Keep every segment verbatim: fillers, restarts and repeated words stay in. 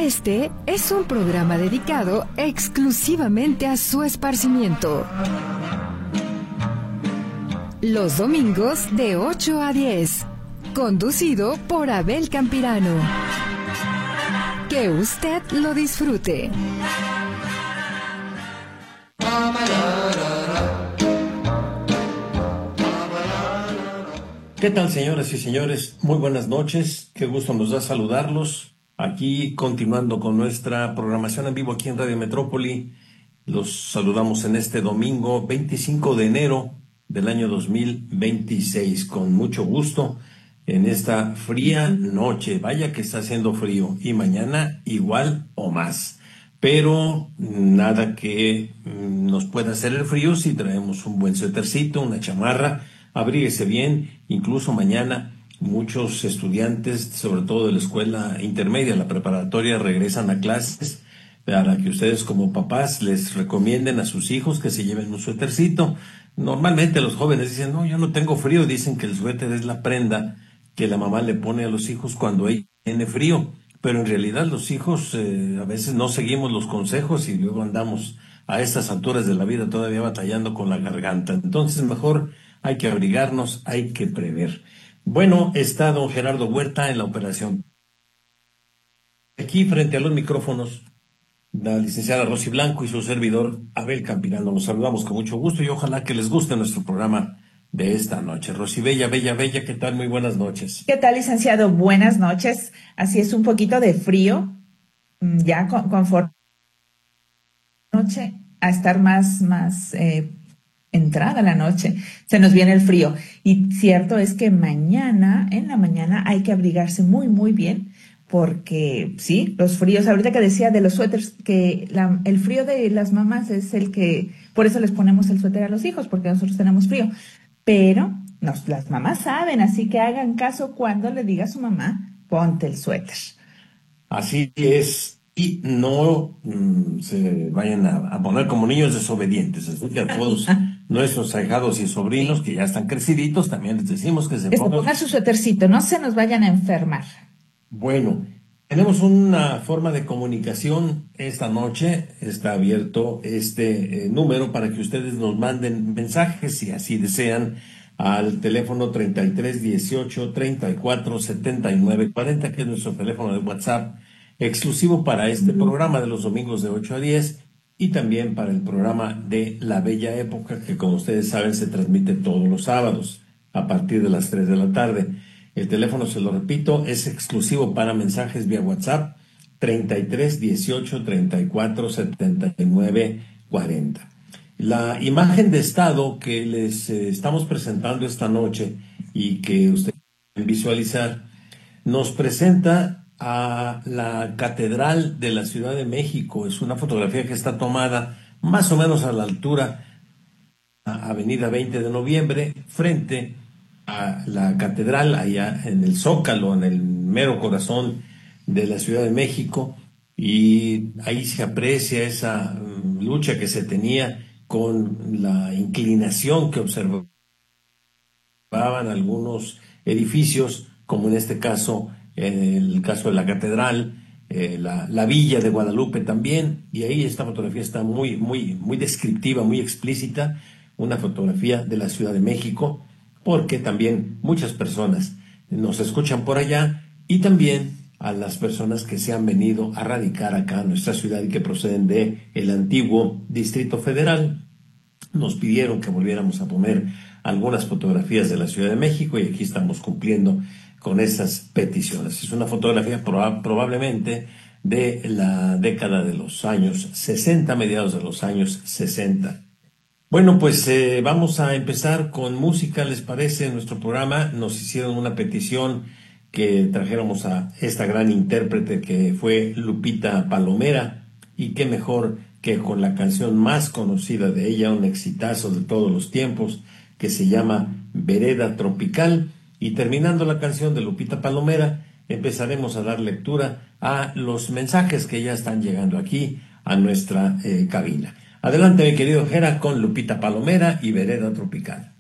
Este es un programa dedicado exclusivamente a su esparcimiento. Los domingos de ocho a diez. Conducido por Abel Campirano. Que usted lo disfrute. ¿Qué tal, señoras y señores? Muy buenas noches. Qué gusto nos da saludarlos. Aquí, continuando con nuestra programación en vivo aquí en Radio Metrópoli. Los saludamos en este domingo veinticinco de enero del año dos mil veintiséis. Con mucho gusto en esta fría noche. Vaya que está haciendo frío. Y mañana igual o más. Pero nada que nos pueda hacer el frío si traemos un buen suétercito, una chamarra. Abríguese bien. Incluso mañana muchos estudiantes, sobre todo de la escuela intermedia, la preparatoria, regresan a clases para que ustedes como papás les recomienden a sus hijos que se lleven un suétercito. Normalmente los jóvenes dicen, no, yo no tengo frío. Dicen que el suéter es la prenda que la mamá le pone a los hijos cuando ella tiene frío. Pero en realidad los hijos eh, a veces no seguimos los consejos y luego andamos a estas alturas de la vida todavía batallando con la garganta. Entonces mejor hay que abrigarnos, hay que prever. Bueno, está don Gerardo Huerta en la operación. Aquí frente a los micrófonos, la licenciada Rosy Blanco y su servidor Abel Campirano. Nos saludamos con mucho gusto y ojalá que les guste nuestro programa de esta noche. Rosy, bella, bella, bella, ¿qué tal? Muy buenas noches. ¿Qué tal, licenciado? Buenas noches. Así es, un poquito de frío, ya con, conforme noche a estar más, más eh, entrada la noche, se nos viene el frío. Y cierto es que mañana, en la mañana, hay que abrigarse muy, muy bien, porque sí, los fríos, ahorita que decía de los suéteres, que la, el frío de las mamás es el que, por eso les ponemos el suéter a los hijos, porque nosotros tenemos frío. Pero nos, las mamás saben, así que hagan caso cuando le diga a su mamá, ponte el suéter. Así es. Y no mmm, se vayan a, a poner como niños desobedientes. Así que a todos nuestros ahijados y sobrinos que ya están creciditos, también les decimos que se que pongan... se pongan su suétercito, no se nos vayan a enfermar. Bueno, tenemos una forma de comunicación esta noche. Está abierto este eh, número para que ustedes nos manden mensajes, si así desean, al teléfono treinta y tres dieciocho treinta y cuatro setenta y nueve cuarenta, que es nuestro teléfono de WhatsApp, exclusivo para este programa de los domingos de ocho a diez y también para el programa de La Bella Época, que como ustedes saben se transmite todos los sábados a partir de las tres de la tarde. El teléfono, se lo repito, es exclusivo para mensajes vía WhatsApp, treinta y tres dieciocho treinta y cuatro setenta y nueve cuarenta. La imagen de estado que les eh, estamos presentando esta noche y que ustedes pueden visualizar nos presenta a la Catedral de la Ciudad de México. Es una fotografía que está tomada más o menos a la altura a Avenida veinte de noviembre, frente a la Catedral, allá en el Zócalo, en el mero corazón de la Ciudad de México, y ahí se aprecia esa um, lucha que se tenía con la inclinación que observaban algunos edificios, como en este caso, en el caso de la Catedral, eh, la, la Villa de Guadalupe también, y ahí esta fotografía está muy, muy, muy descriptiva, muy explícita, una fotografía de la Ciudad de México, porque también muchas personas nos escuchan por allá, y también a las personas que se han venido a radicar acá a nuestra ciudad y que proceden de el antiguo Distrito Federal. Nos pidieron que volviéramos a poner algunas fotografías de la Ciudad de México y aquí estamos cumpliendo con esas peticiones. Es una fotografía proba- probablemente de la década de los años sesenta, mediados de los años sesenta. Bueno, pues eh, vamos a empezar con música, ¿les parece? En nuestro programa nos hicieron una petición que trajéramos a esta gran intérprete que fue Lupita Palomera, y qué mejor que con la canción más conocida de ella, un exitazo de todos los tiempos, que se llama Vereda Tropical. Y terminando la canción de Lupita Palomera, empezaremos a dar lectura a los mensajes que ya están llegando aquí a nuestra eh, cabina. Adelante, mi querido Gera, con Lupita Palomera y Vereda Tropical.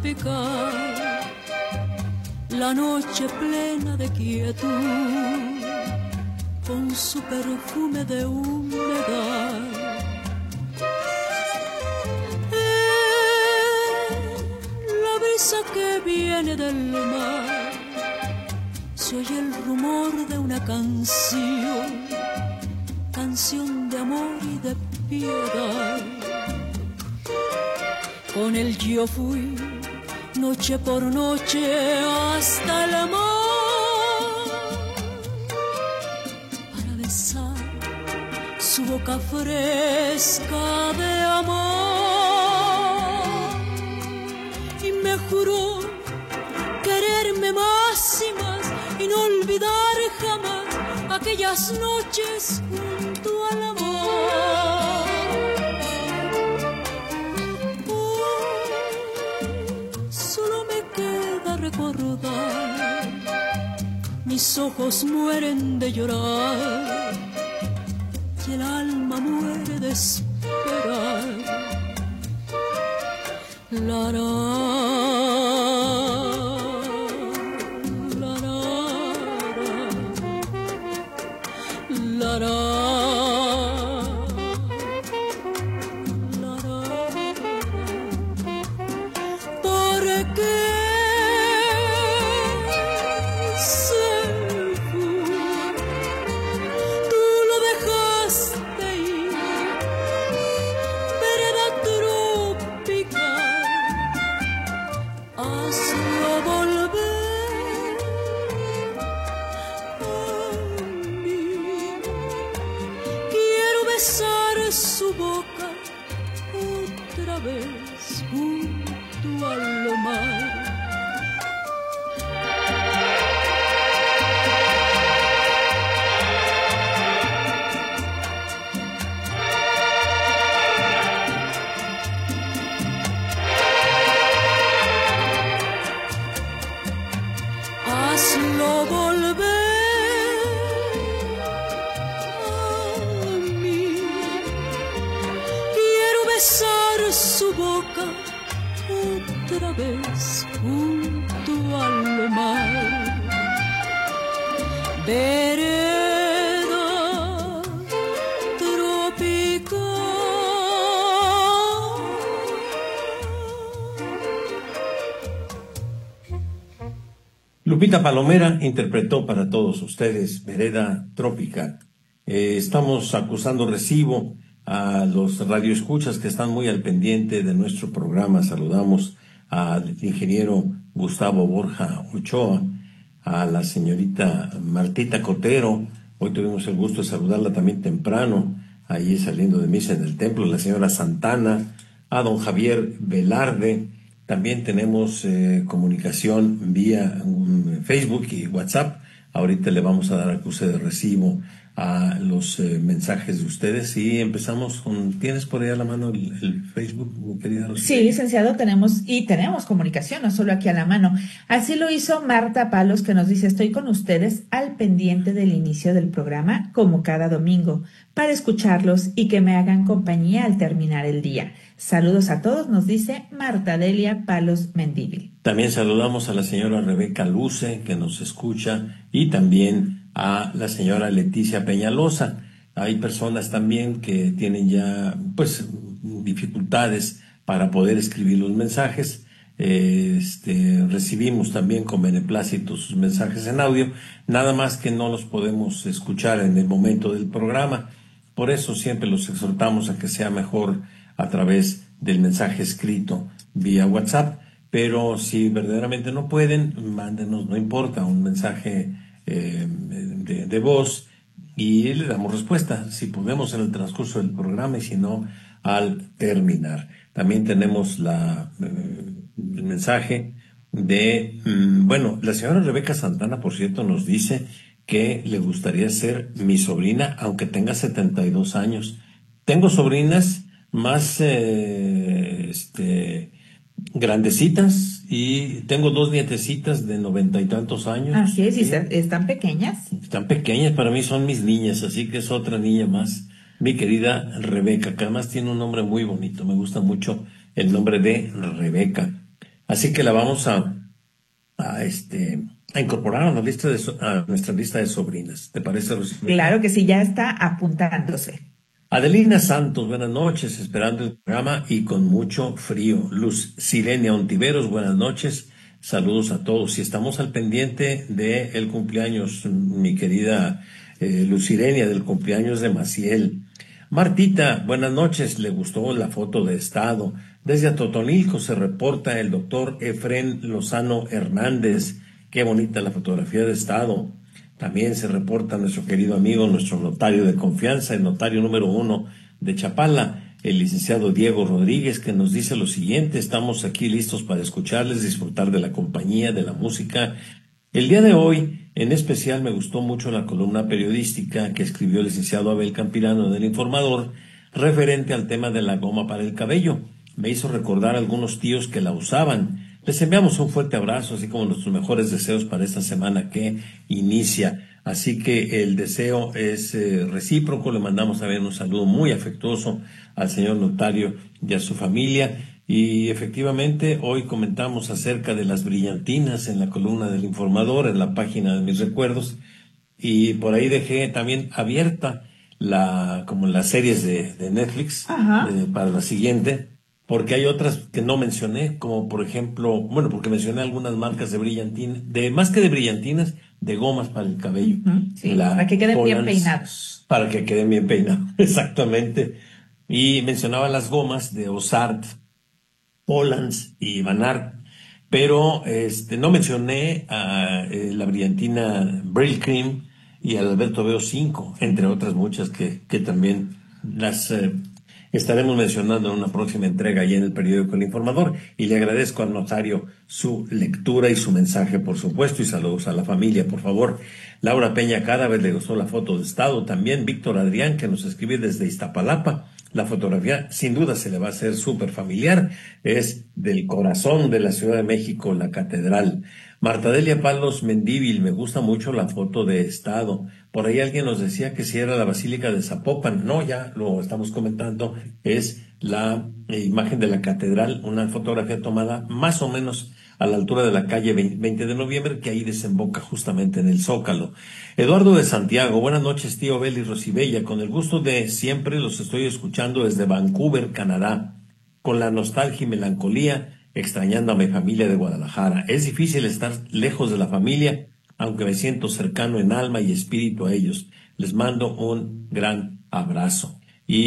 tropical, la noche plena de quietud, con su perfume de humedad. Eh, la brisa que viene del mar, se oye el rumor de una canción, canción de amor y de piedad. Con él yo fui noche por noche hasta el mar, para besar su boca fresca de amor, y me juró quererme más y más y no olvidar jamás aquellas noches junto al amor. Oh, solo me queda recordar, mis ojos mueren de llorar y el alma muere de esperar. La, Lupita Palomera interpretó para todos ustedes Vereda Trópica. Eh, estamos acusando recibo a los radioescuchas que están muy al pendiente de nuestro programa. Saludamos al ingeniero Gustavo Borja Ochoa, a la señorita Martita Cotero. Hoy tuvimos el gusto de saludarla también temprano, ahí saliendo de misa en el templo, la señora Santana, a don Javier Velarde. También tenemos eh, comunicación vía um, Facebook y WhatsApp. Ahorita le vamos a dar acuse de recibo a los eh, mensajes de ustedes y empezamos con... ¿Tienes por ahí a la mano el, el Facebook, mi querida Rosita? Sí, licenciado, tenemos y tenemos comunicación, no solo aquí a la mano. Así lo hizo Marta Palos, que nos dice: estoy con ustedes al pendiente del inicio del programa, como cada domingo, para escucharlos y que me hagan compañía al terminar el día. Saludos a todos, nos dice Marta Delia Palos Mendívil. También saludamos a la señora Rebeca Luce, que nos escucha, y también a la señora Leticia Peñalosa. Hay personas también que tienen ya pues dificultades para poder escribir los mensajes. Este, recibimos también con beneplácito sus mensajes en audio, nada más que no los podemos escuchar en el momento del programa. Por eso siempre los exhortamos a que sea mejor a través del mensaje escrito vía WhatsApp, pero si verdaderamente no pueden, mándenos, no importa, un mensaje eh, de, de voz y le damos respuesta, si podemos en el transcurso del programa y si no, al terminar. También tenemos la, eh, el mensaje de, mm, bueno, la señora Rebeca Santana, por cierto, nos dice que le gustaría ser mi sobrina, aunque tenga setenta y dos años. Tengo sobrinas más eh, este, grandecitas y tengo dos nietecitas de noventa y tantos años. Así es, ¿y ¿sí? están pequeñas? Están pequeñas, para mí son mis niñas, así que es otra niña más, mi querida Rebeca, que además tiene un nombre muy bonito, me gusta mucho el nombre de Rebeca. Así que la vamos a, a este a incorporar a, la lista de, a nuestra lista de sobrinas. ¿Te parece, Rocío? Claro que sí, ya está apuntándose. Adelina Santos, buenas noches, esperando el programa y con mucho frío. Luz Sirenia Ontiveros, buenas noches, saludos a todos. Y estamos al pendiente del cumpleaños, mi querida eh, Luz Sirenia, del cumpleaños de Maciel. Martita, buenas noches, le gustó la foto de estado. Desde Atotonilco se reporta el doctor Efrén Lozano Hernández. Qué bonita la fotografía de estado. También se reporta nuestro querido amigo, nuestro notario de confianza, el notario número uno de Chapala, el licenciado Diego Rodríguez, que nos dice lo siguiente: estamos aquí listos para escucharles, disfrutar de la compañía, de la música. El día de hoy, en especial, me gustó mucho la columna periodística que escribió el licenciado Abel Campirano en El Informador, referente al tema de la goma para el cabello. Me hizo recordar a algunos tíos que la usaban. Les enviamos un fuerte abrazo, así como nuestros mejores deseos para esta semana que inicia. Así que el deseo es eh, recíproco. Le mandamos también un saludo muy afectuoso al señor notario y a su familia. Y efectivamente, hoy comentamos acerca de las brillantinas en la columna del Informador, en la página de mis recuerdos. Y por ahí dejé también abierta la como las series de, de Netflix eh, para la siguiente. Porque hay otras que no mencioné, como por ejemplo, bueno, porque mencioné algunas marcas de brillantinas, de más que de brillantinas, de gomas para el cabello. Uh-huh, sí, para que queden Polans, bien peinados. Para que queden bien peinados, exactamente. Y mencionaba las gomas de Ozart, Polans y Van Art, pero este no mencioné a eh, la brillantina Brill Cream y al Alberto Veo cinco, entre otras muchas que, que también las... Eh, estaremos mencionando en una próxima entrega allí en el periódico El Informador, y le agradezco al notario su lectura y su mensaje, por supuesto, y saludos a la familia, por favor. Laura Peña Cárabes le gustó la foto de estado, también Víctor Adrián, que nos escribe desde Iztapalapa. La fotografía sin duda se le va a hacer súper familiar, es del corazón de la Ciudad de México, la catedral. Marta Delia Palos Mendívil, me gusta mucho la foto de estado. Por ahí alguien nos decía que si era la Basílica de Zapopan. No, ya lo estamos comentando, es la eh, imagen de la catedral, una fotografía tomada más o menos a la altura de la calle veinte de noviembre, que ahí desemboca justamente en el Zócalo. Eduardo de Santiago, buenas noches, tío Beli Rosibella, con el gusto de siempre los estoy escuchando desde Vancouver, Canadá, con la nostalgia y melancolía, extrañando a mi familia de Guadalajara. Es difícil estar lejos de la familia, aunque me siento cercano en alma y espíritu a ellos. Les mando un gran abrazo.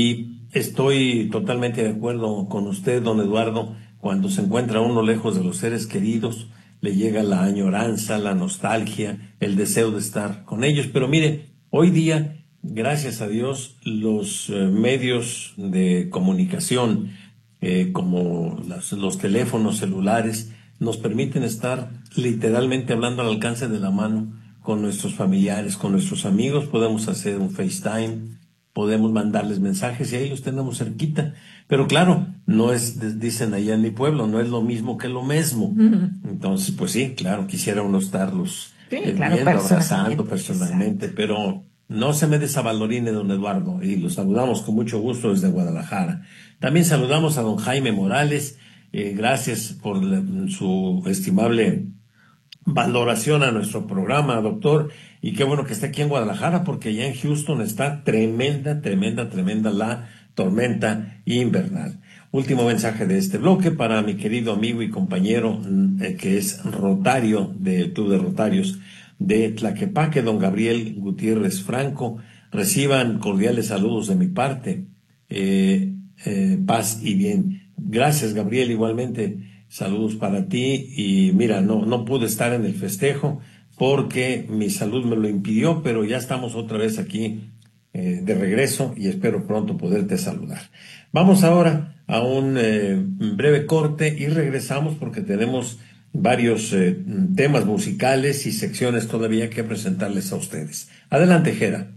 Y estoy totalmente de acuerdo con usted, don Eduardo. Cuando se encuentra uno lejos de los seres queridos, le llega la añoranza, la nostalgia, el deseo de estar con ellos. Pero mire, hoy día, gracias a Dios, los eh, medios de comunicación, eh, como las, los teléfonos celulares, nos permiten estar literalmente hablando al alcance de la mano con nuestros familiares, con nuestros amigos. Podemos hacer un FaceTime, podemos mandarles mensajes y ahí los tenemos cerquita. Pero claro, no es, dicen allá en mi pueblo, no es lo mismo que lo mismo. Uh-huh. Entonces, pues sí, claro, quisiera uno estarlos sí, eh, claro, viendo, personalmente, abrazando personalmente, exacto. Pero no se me desavalorine, don Eduardo, y los saludamos con mucho gusto desde Guadalajara. También saludamos a don Jaime Morales. Eh, gracias por la, su estimable valoración a nuestro programa, doctor, y qué bueno que está aquí en Guadalajara, porque allá en Houston está tremenda, tremenda, tremenda la tormenta invernal. Último mensaje de este bloque para mi querido amigo y compañero eh, que es Rotario del Club de Rotarios de Tlaquepaque, don Gabriel Gutiérrez Franco. Reciban cordiales saludos de mi parte, eh, eh, paz y bien. Gracias, Gabriel, igualmente saludos para ti. Y mira, no, no pude estar en el festejo porque mi salud me lo impidió, pero ya estamos otra vez aquí eh, de regreso y espero pronto poderte saludar. Vamos ahora a un eh, breve corte y regresamos porque tenemos varios eh, temas musicales y secciones todavía que presentarles a ustedes. Adelante, Jera.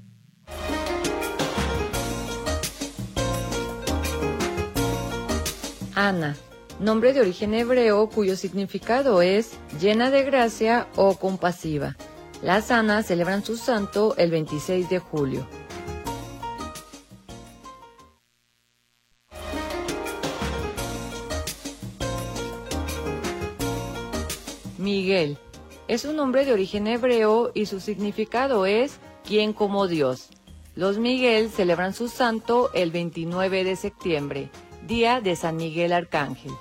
Ana, nombre de origen hebreo cuyo significado es llena de gracia o compasiva. Las Anas celebran su santo el veintiséis de julio. Miguel. Es un nombre de origen hebreo y su significado es ¿quién como Dios? Los Miguel celebran su santo el veintinueve de septiembre, día de San Miguel Arcángel.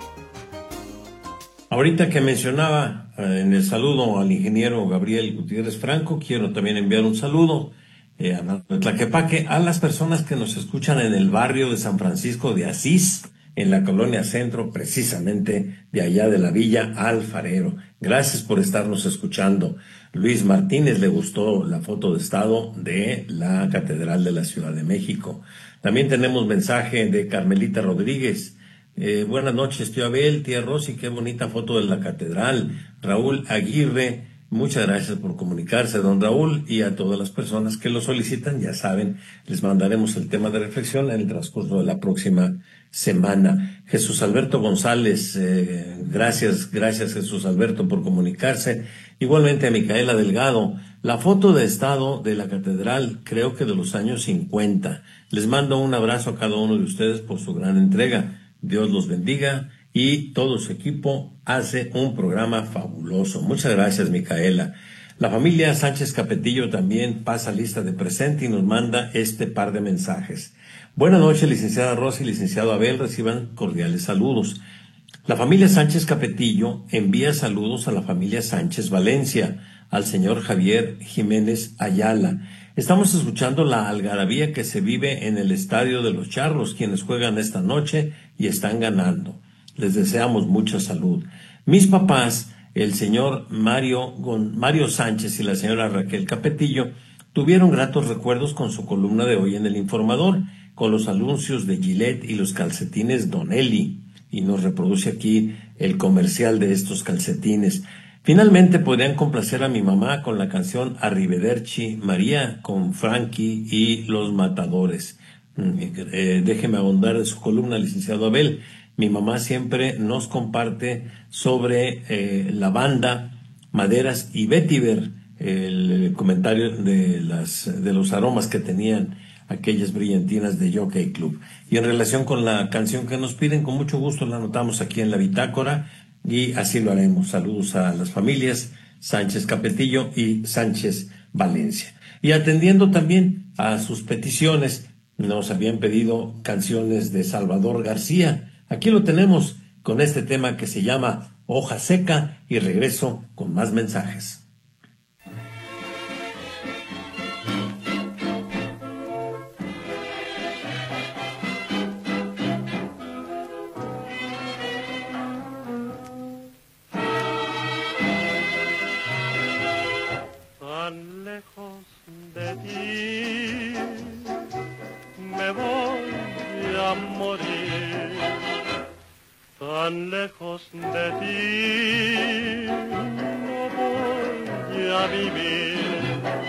Ahorita que mencionaba eh, en el saludo al ingeniero Gabriel Gutiérrez Franco, quiero también enviar un saludo eh, a Tlaquepaque, a las personas que nos escuchan en el barrio de San Francisco de Asís, en la colonia Centro, precisamente de allá de la Villa Alfarero. Gracias por estarnos escuchando. Luis Martínez le gustó la foto de estado de la Catedral de la Ciudad de México. También tenemos mensaje de Carmelita Rodríguez. Eh, buenas noches, tío Abel, tía Rosy, qué bonita foto de la catedral. Raúl Aguirre, muchas gracias por comunicarse, don Raúl, y a todas las personas que lo solicitan, ya saben, les mandaremos el tema de reflexión en el transcurso de la próxima semana. Jesús Alberto González, eh, gracias, gracias Jesús Alberto por comunicarse. Igualmente a Micaela Delgado, la foto de estado de la catedral, creo que de los años cincuenta. Les mando un abrazo a cada uno de ustedes por su gran entrega. Dios los bendiga y todo su equipo hace un programa fabuloso. Muchas gracias, Micaela. La familia Sánchez Capetillo también pasa lista de presente y nos manda este par de mensajes. Buenas noches, licenciada Rosy y licenciado Abel, reciban cordiales saludos. La familia Sánchez Capetillo envía saludos a la familia Sánchez Valencia, al señor Javier Jiménez Ayala. Estamos escuchando la algarabía que se vive en el Estadio de los Charros, quienes juegan esta noche y están ganando. Les deseamos mucha salud. Mis papás, el señor Mario, Mario Sánchez y la señora Raquel Capetillo, tuvieron gratos recuerdos con su columna de hoy en El Informador, con los anuncios de Gillette y los calcetines Donelli. Y nos reproduce aquí el comercial de estos calcetines. Finalmente podrían complacer a mi mamá con la canción Arrivederci María con Frankie y los Matadores. Eh, déjeme abundar en su columna, licenciado Abel. Mi mamá siempre nos comparte sobre eh, la banda Maderas y Vetiver, el, el comentario de, las, de los aromas que tenían aquellas brillantinas de Jockey Club. Y en relación con la canción que nos piden, con mucho gusto la anotamos aquí en la bitácora. Y así lo haremos. Saludos a las familias Sánchez Capetillo y Sánchez Valencia. Y atendiendo también a sus peticiones, nos habían pedido canciones de Salvador García. Aquí lo tenemos con este tema que se llama Hoja Seca y regreso con más mensajes. Tan lejos de ti no voy a vivir.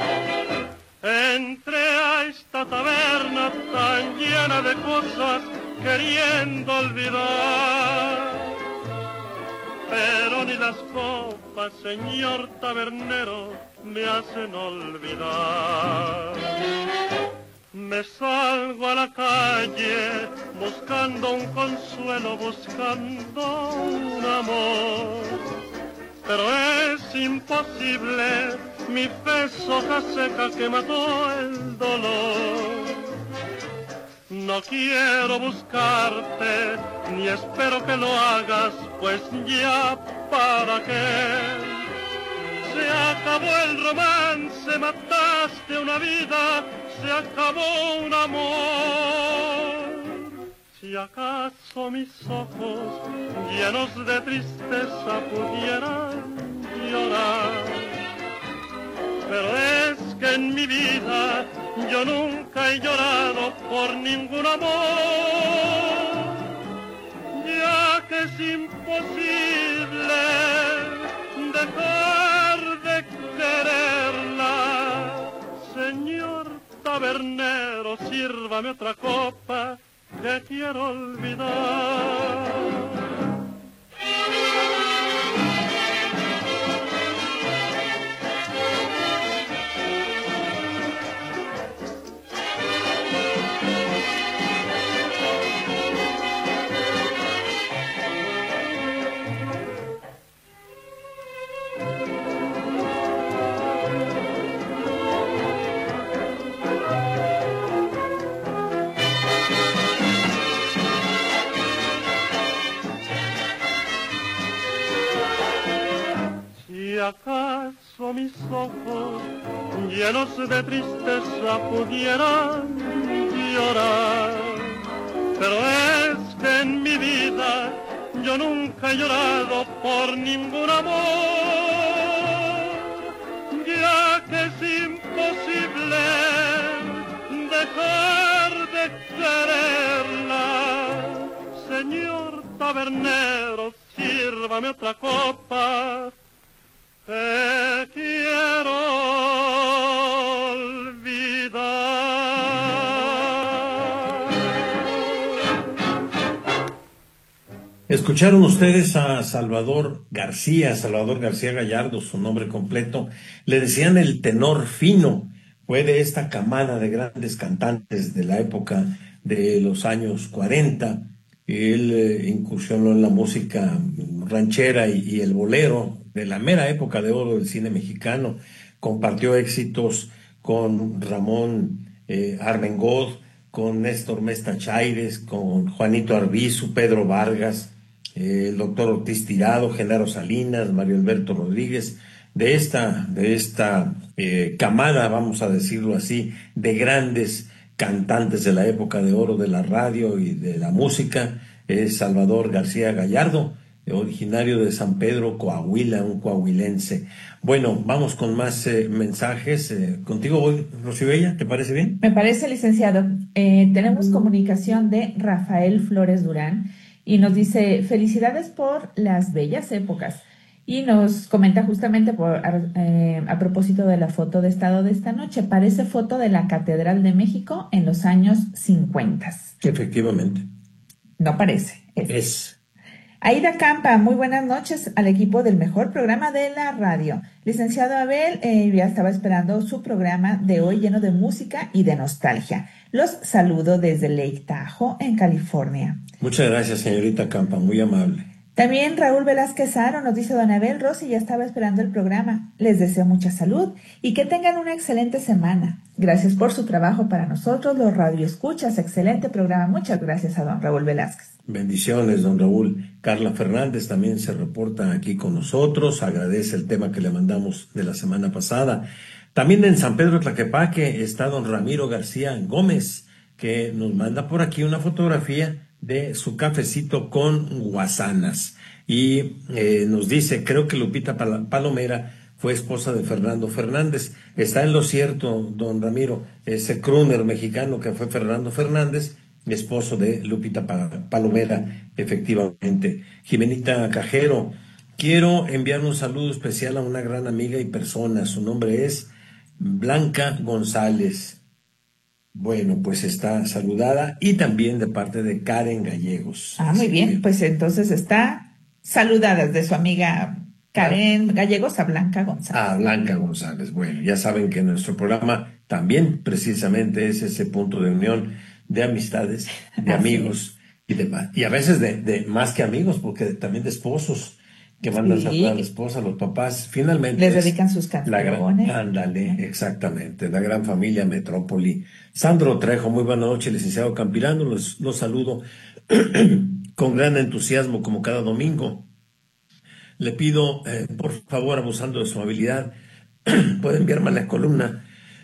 Entré a esta taberna tan llena de cosas queriendo olvidar, pero ni las copas, señor tabernero, me hacen olvidar. Me salgo a la calle buscando un consuelo, buscando un amor, pero es imposible, mi fe es hoja seca que mató el dolor. No quiero buscarte, ni espero que lo hagas, pues ya para qué. Se acabó el romance, mataste una vida, se acabó un amor. Si acaso mis ojos llenos de tristeza pudieran llorar, pero es que en mi vida yo nunca he llorado por ningún amor, ya que es imposible dejar de quererla. Señor tabernero, sírvame otra copa que quiero olvidar. ojos llenos de tristeza pudieran llorar. Pero es que en mi vida yo nunca he llorado por ningún amor, ya que es imposible dejar de quererla. Señor tabernero, sírvame otra copa, que quiero Escucharon ustedes a Salvador García, Salvador García Gallardo, su nombre completo. Le decían el tenor fino. Fue de esta camada de grandes cantantes de la época de los años cuarenta. Él eh, incursionó en la música ranchera y, y el bolero de la mera época de oro del cine mexicano. Compartió éxitos con Ramón eh, Armengol, con Néstor Mesta Chaires, con Juanito Arbizu, Pedro Vargas, eh, el doctor Ortiz Tirado, Genaro Salinas, Mario Alberto Rodríguez. De esta, de esta eh, camada, vamos a decirlo así, de grandes cantantes de la época de oro de la radio y de la música, es Salvador García Gallardo, originario de San Pedro, Coahuila, un coahuilense. Bueno, vamos con más eh, mensajes. Eh, contigo voy, Rocío Bella, ¿te parece bien? Me parece, licenciado. Eh, tenemos comunicación de Rafael Flores Durán y nos dice: felicidades por las bellas épocas. Y nos comenta justamente por, eh, a propósito de la foto de estado de esta noche. Parece foto de la Catedral de México en los años cincuenta. Efectivamente. No parece. Es. Es. Aida Campa, muy buenas noches al equipo del mejor programa de la radio. Licenciado Abel, eh, ya estaba esperando su programa de hoy lleno de música y de nostalgia. Los saludo desde Lake Tahoe, en California. Muchas gracias, señorita Campa, muy amable. También Raúl Velázquez Aro nos dice: don Abel, Rosy ya estaba esperando el programa. Les deseo mucha salud y que tengan una excelente semana. Gracias por su trabajo para nosotros, los radioescuchas. Excelente programa. Muchas gracias a don Raúl Velázquez. Bendiciones, don Raúl. Carla Fernández también se reporta aquí con nosotros. Agradece el tema que le mandamos de la semana pasada. También en San Pedro Tlaquepaque está don Ramiro García Gómez, que nos manda por aquí una fotografía de su cafecito con guasanas. Y eh, nos dice: creo que Lupita Pal- Palomera fue esposa de Fernando Fernández. Está en lo cierto, don Ramiro, ese crooner mexicano que fue Fernando Fernández, esposo de Lupita Palomera, efectivamente. Jimenita Cajero: quiero enviar un saludo especial a una gran amiga y persona. Su nombre es Blanca González. Bueno, pues está saludada, y también de parte de Karen Gallegos. Ah, muy bien, pues entonces está saludada de su amiga Karen Gallegos a Blanca González. A Blanca González. Bueno, ya saben que nuestro programa también precisamente es ese punto de unión de amistades, de amigos y demás. Y a veces de, de más que amigos, porque también de esposos que mandan Sí. a saludar a la esposa, a los papás. Finalmente Les es dedican sus la gran, canciones. ándale, exactamente, la gran familia Metrópoli. Sandro Trejo, muy buena noche, licenciado Campirano, los, los saludo con gran entusiasmo como cada domingo. Le pido, eh, por favor, abusando de su amabilidad, puede enviarme a la columna,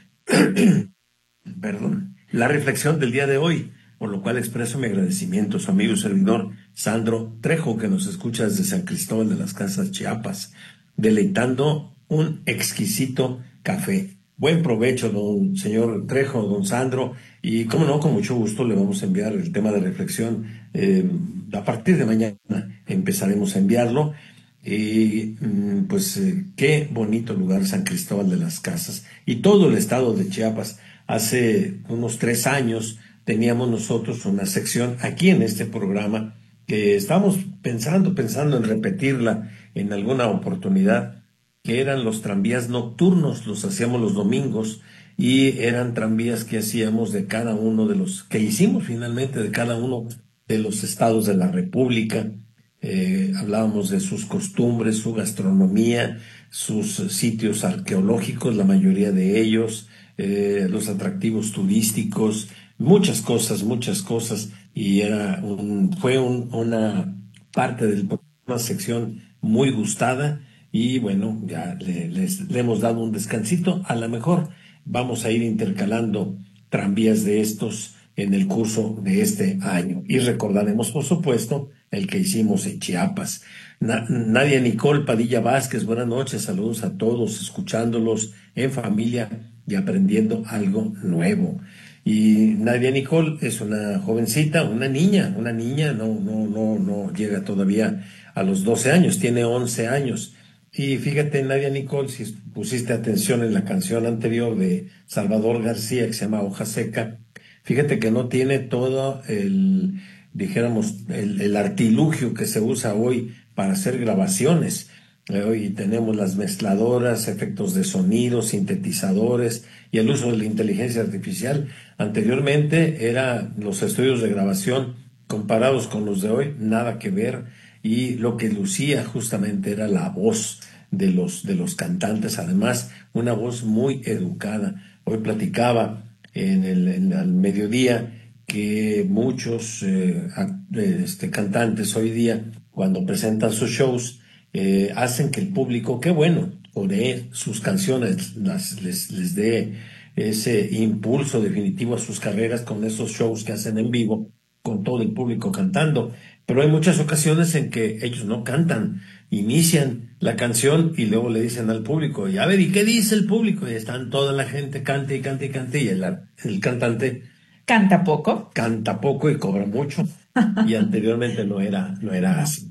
perdón, la reflexión del día de hoy, por lo cual expreso mi agradecimiento a su amigo y servidor Sandro Trejo, que nos escucha desde San Cristóbal de las Casas, Chiapas, deleitando un exquisito café. Buen provecho, don señor Trejo, don Sandro, y cómo no, con mucho gusto le vamos a enviar el tema de reflexión. Eh, a partir de mañana empezaremos a enviarlo. Y pues eh, qué bonito lugar San Cristóbal de las Casas y todo el estado de Chiapas. Hace unos tres años teníamos nosotros una sección aquí en este programa que estamos pensando, pensando en repetirla en alguna oportunidad, que eran los tranvías nocturnos. Los hacíamos los domingos y eran tranvías que hacíamos de cada uno de los, que hicimos finalmente de cada uno de los estados de la República. Eh, hablábamos de sus costumbres, su gastronomía, sus sitios arqueológicos, la mayoría de ellos, eh, los atractivos turísticos, muchas cosas, muchas cosas, y era un, fue un, una parte de una sección muy gustada, y bueno, ya le, les, le hemos dado un descansito. A lo mejor vamos a ir intercalando tranvías de estos en el curso de este año. Y recordaremos, por supuesto, el que hicimos en Chiapas. Na- Nadia Nicole Padilla Vázquez, buenas noches, saludos a todos, escuchándolos en familia y aprendiendo algo nuevo. Y Nadia Nicole es una jovencita, una niña, una niña, no, no, no, no llega todavía a los doce años, tiene once años. Y fíjate, Nadia Nicole, si pusiste atención en la canción anterior de Salvador García, que se llama Hoja Seca, fíjate que no tiene todo el, dijéramos, el, el artilugio que se usa hoy para hacer grabaciones. Eh, hoy tenemos las mezcladoras, efectos de sonido, sintetizadores y el uso de la inteligencia artificial. Anteriormente eran los estudios de grabación comparados con los de hoy, nada que ver, y lo que lucía justamente era la voz de los, de los cantantes, además una voz muy educada. Hoy platicaba en el, en el mediodía que muchos eh, este, cantantes hoy día, cuando presentan sus shows, eh, hacen que el público, qué bueno, coree sus canciones, las, les, les dé ese impulso definitivo a sus carreras con esos shows que hacen en vivo, con todo el público cantando. Pero hay muchas ocasiones en que ellos no cantan, inician la canción y luego le dicen al público, y a ver, ¿y qué dice el público? Y están toda la gente, cante y cante y cante, y el, el cantante canta poco. Canta poco y cobra mucho. Y anteriormente no era, no era así.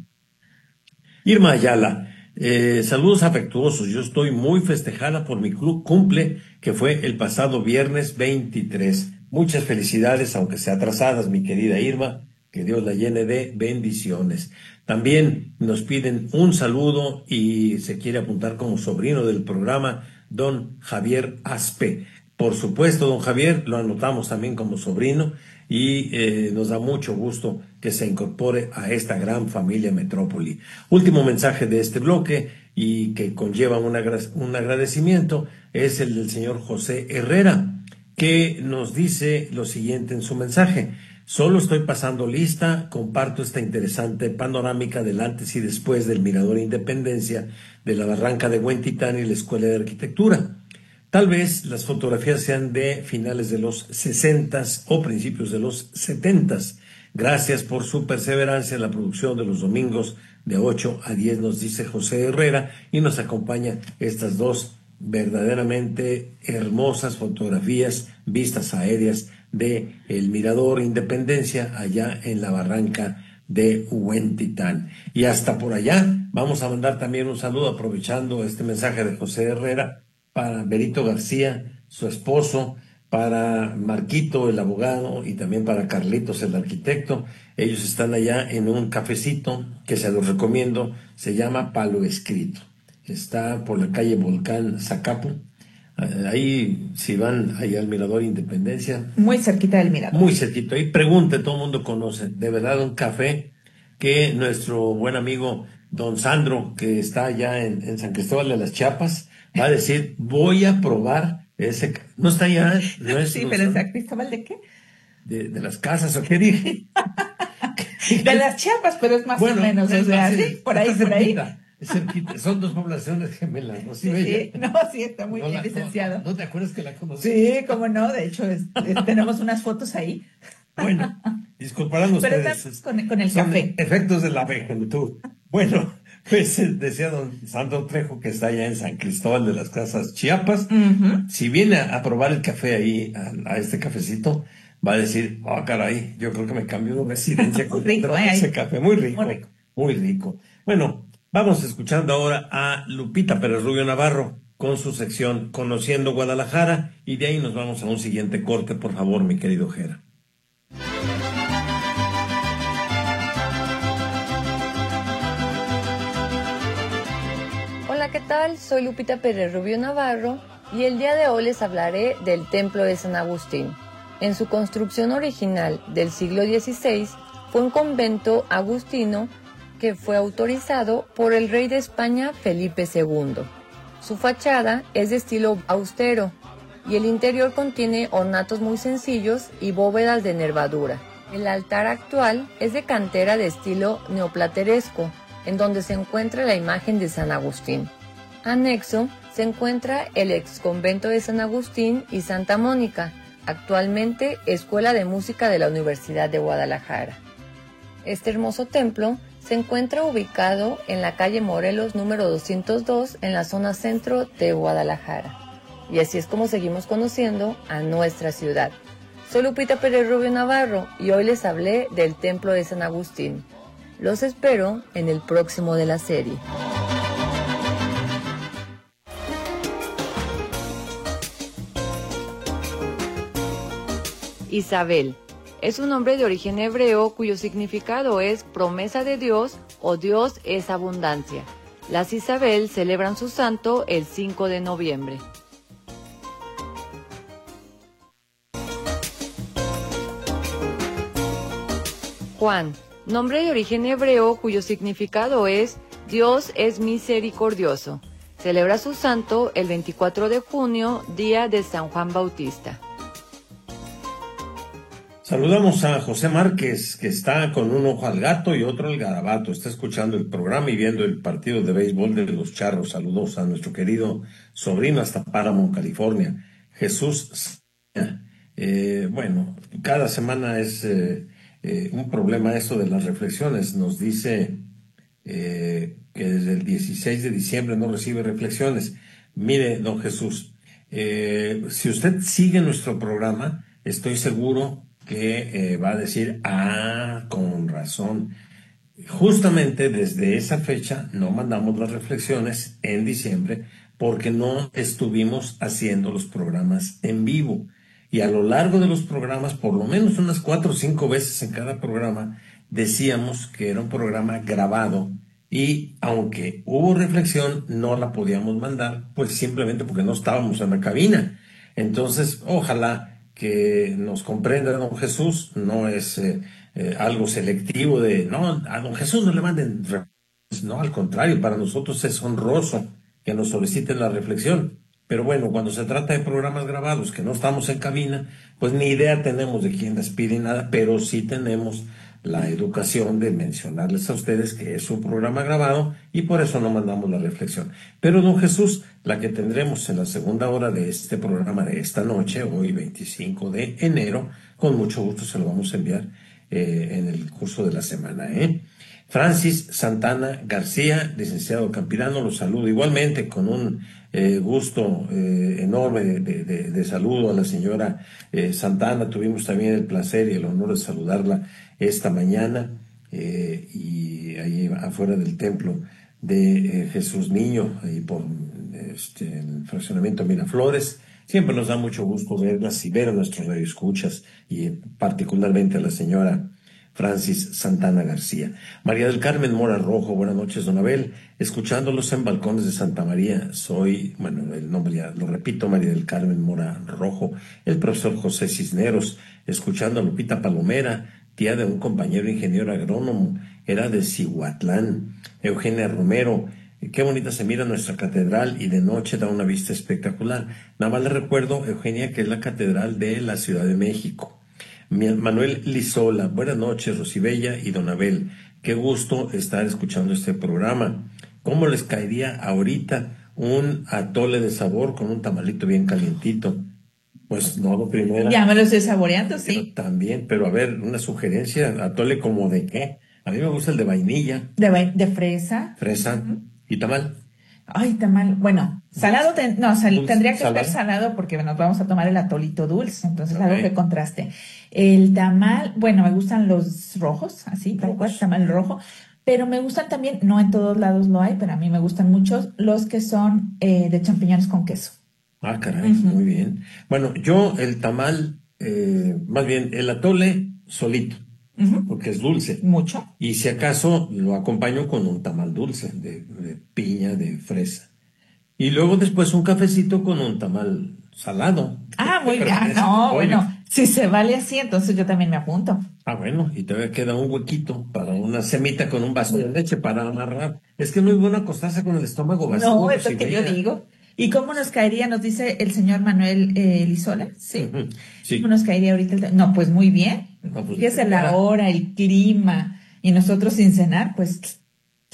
Irma Ayala, eh, saludos afectuosos. Yo estoy muy festejada por mi club cumple, que fue el pasado viernes veintitrés. Muchas felicidades, aunque sea atrasadas, mi querida Irma. Que Dios la llene de bendiciones. También nos piden un saludo y se quiere apuntar como sobrino del programa, don Javier Aspe. Por supuesto, don Javier, lo anotamos también como sobrino y eh, nos da mucho gusto que se incorpore a esta gran familia Metrópoli. Último mensaje de este bloque y que conlleva un, agra- un agradecimiento es el del señor José Herrera, que nos dice lo siguiente en su mensaje. Solo estoy pasando lista, comparto esta interesante panorámica del antes y después del Mirador Independencia, de la Barranca de Huentitán y la Escuela de Arquitectura. Tal vez las fotografías sean de finales de los sesentas o principios de los setentas. Gracias por su perseverancia en la producción de los domingos de ocho a diez, nos dice José Herrera, y nos acompaña estas dos verdaderamente hermosas fotografías, vistas aéreas de el Mirador Independencia allá en la Barranca de Huentitán. Y hasta por allá vamos a mandar también un saludo, aprovechando este mensaje de José Herrera, para Berito García, su esposo, para Marquito, el abogado, y también para Carlitos, el arquitecto. Ellos están allá en un cafecito que se los recomiendo, se llama Palo Escrito. Está por la calle Volcán Zacapu. Ahí, si van ahí al Mirador Independencia. Muy cerquita del Mirador. Muy cerquita. Ahí pregunte, todo el mundo conoce. De verdad, un café que nuestro buen amigo don Sandro, que está allá en, en San Cristóbal de las Chiapas, va a decir, voy a probar ese... ¿No está allá? ¿No es, sí, no pero son, ¿San Cristóbal de qué? De, de las casas, ¿o qué dije? De las Chiapas, pero es más bueno, o menos, o sea, sí, sí, por ahí, por ahí. Es cerquita, son dos poblaciones gemelas, ¿no? Sí, sí, no, sí, está muy no bien, la, licenciado. No, ¿No te acuerdas que la conocí? Sí, cómo no, de hecho, es, es, tenemos unas fotos ahí. Bueno, disculparán ustedes. Pero con, con el son café. Efectos de la juventud. Bueno, pues decía don Sandro Trejo, que está allá en San Cristóbal de las Casas, Chiapas. Uh-huh. Si viene a, a probar el café ahí, a, a este cafecito, va a decir, oh, caray, yo creo que me cambio de residencia con rico, ¿eh? ese café. Muy rico, muy rico. Muy rico. Bueno, vamos escuchando ahora a Lupita Pérez Rubio Navarro con su sección Conociendo Guadalajara, y de ahí nos vamos a un siguiente corte, por favor, mi querido Jera. Hola, ¿qué tal? Soy Lupita Pérez Rubio Navarro y el día de hoy les hablaré del Templo de San Agustín. En su construcción original del siglo dieciséis fue un convento agustino que fue autorizado por el rey de España Felipe segundo. Su fachada es de estilo austero y el interior contiene ornatos muy sencillos y bóvedas de nervadura. El altar actual es de cantera de estilo neoplateresco, en donde se encuentra la imagen de San Agustín. Anexo se encuentra el exconvento de San Agustín y Santa Mónica, actualmente Escuela de Música de la Universidad de Guadalajara. Este hermoso templo se encuentra ubicado en la calle Morelos número doscientos dos en la zona centro de Guadalajara. Y así es como seguimos conociendo a nuestra ciudad. Soy Lupita Pérez Rubio Navarro y hoy les hablé del templo de San Agustín. Los espero en el próximo de la serie. Isabel es un nombre de origen hebreo cuyo significado es promesa de Dios o Dios es abundancia. Las Isabel celebran su santo el cinco de noviembre. Juan, nombre de origen hebreo cuyo significado es Dios es misericordioso. Celebra su santo el veinticuatro de junio, día de San Juan Bautista. Saludamos a José Márquez, que está con un ojo al gato y otro al garabato. Está escuchando el programa y viendo el partido de béisbol de los Charros. Saludos a nuestro querido sobrino hasta Paramount, California. Jesús, eh, bueno, cada semana es eh, eh, un problema esto de las reflexiones. Nos dice eh, que desde el dieciséis de diciembre no recibe reflexiones. Mire, don Jesús, eh, si usted sigue nuestro programa, estoy seguro que eh, va a decir, ah, con razón. Justamente desde esa fecha no mandamos las reflexiones en diciembre porque no estuvimos haciendo los programas en vivo. Y a lo largo de los programas, por lo menos unas cuatro o cinco veces en cada programa, decíamos que era un programa grabado y aunque hubo reflexión, no la podíamos mandar, pues simplemente porque no estábamos en la cabina. Entonces, ojalá que nos comprenda don Jesús, no es eh, eh, algo selectivo de, no, a don Jesús no le manden reflexiones, no, al contrario, para nosotros es honroso que nos soliciten la reflexión. Pero bueno, cuando se trata de programas grabados, que no estamos en cabina, pues ni idea tenemos de quién les pide nada, pero sí tenemos la educación de mencionarles a ustedes que es un programa grabado y por eso no mandamos la reflexión. Pero don Jesús, la que tendremos en la segunda hora de este programa de esta noche, hoy veinticinco de enero, con mucho gusto se lo vamos a enviar eh, en el curso de la semana, ¿eh? Francis Santana García, licenciado Campirano, los saludo igualmente con un eh, gusto eh, enorme de, de, de, de saludo a la señora eh, Santana. Tuvimos también el placer y el honor de saludarla esta mañana eh, y ahí afuera del templo de eh, Jesús Niño, ahí por este, el fraccionamiento Miraflores. Siempre nos da mucho gusto verlas y ver a nuestros radioescuchas y eh, particularmente a la señora Francis Santana García. María del Carmen Mora Rojo, buenas noches, don Abel. Escuchándolos en Balcones de Santa María, soy, bueno, el nombre ya lo repito, María del Carmen Mora Rojo. El profesor José Cisneros, escuchando a Lupita Palomera, tía de un compañero ingeniero agrónomo, era de Cihuatlán. Eugenia Romero, qué bonita se mira nuestra catedral y de noche da una vista espectacular. Nada más le recuerdo, Eugenia, que es la catedral de la Ciudad de México. Manuel Lizola, buenas noches, Rosibella y don Abel. Qué gusto estar escuchando este programa. ¿Cómo les caería ahorita un atole de sabor con un tamalito bien calientito? Pues no, lo primero. Ya me lo estoy saboreando, sí. También, pero a ver, una sugerencia, atole como de qué. A mí me gusta el de vainilla. De, va- de fresa. Fresa. Uh-huh. ¿Y tamal? Ay, tamal. Bueno, salado, ten, no, sal, Dulce, tendría que salado. ser salado porque nos vamos a tomar el atolito dulce, entonces okay. Algo que contraste. El tamal, bueno, me gustan los rojos, así, tal cual, tamal rojo, pero me gustan también, no en todos lados lo hay, pero a mí me gustan muchos los que son eh, de champiñones con queso. Ah, caray, uh-huh. Muy bien. Bueno, yo el tamal, eh, más bien el atole solito. Uh-huh. Porque es dulce. Mucho. Y si acaso lo acompaño con un tamal dulce de, de piña, de fresa. Y luego después un cafecito con un tamal salado. Ah, muy bien. Ah, no, bueno, si se vale así, entonces yo también me apunto. Ah, bueno, y todavía queda un huequito para una semita con un vaso de leche para amarrar. Es que no es bueno acostarse con el estómago vacío. No, es lo que yo digo. ¿Y cómo nos caería? Nos dice el señor Manuel eh, Lizola. Sí. Uh-huh. Sí. ¿Cómo nos caería ahorita? El... No, pues muy bien. No, pues, Fíjese la hora, el clima, y nosotros sin cenar, pues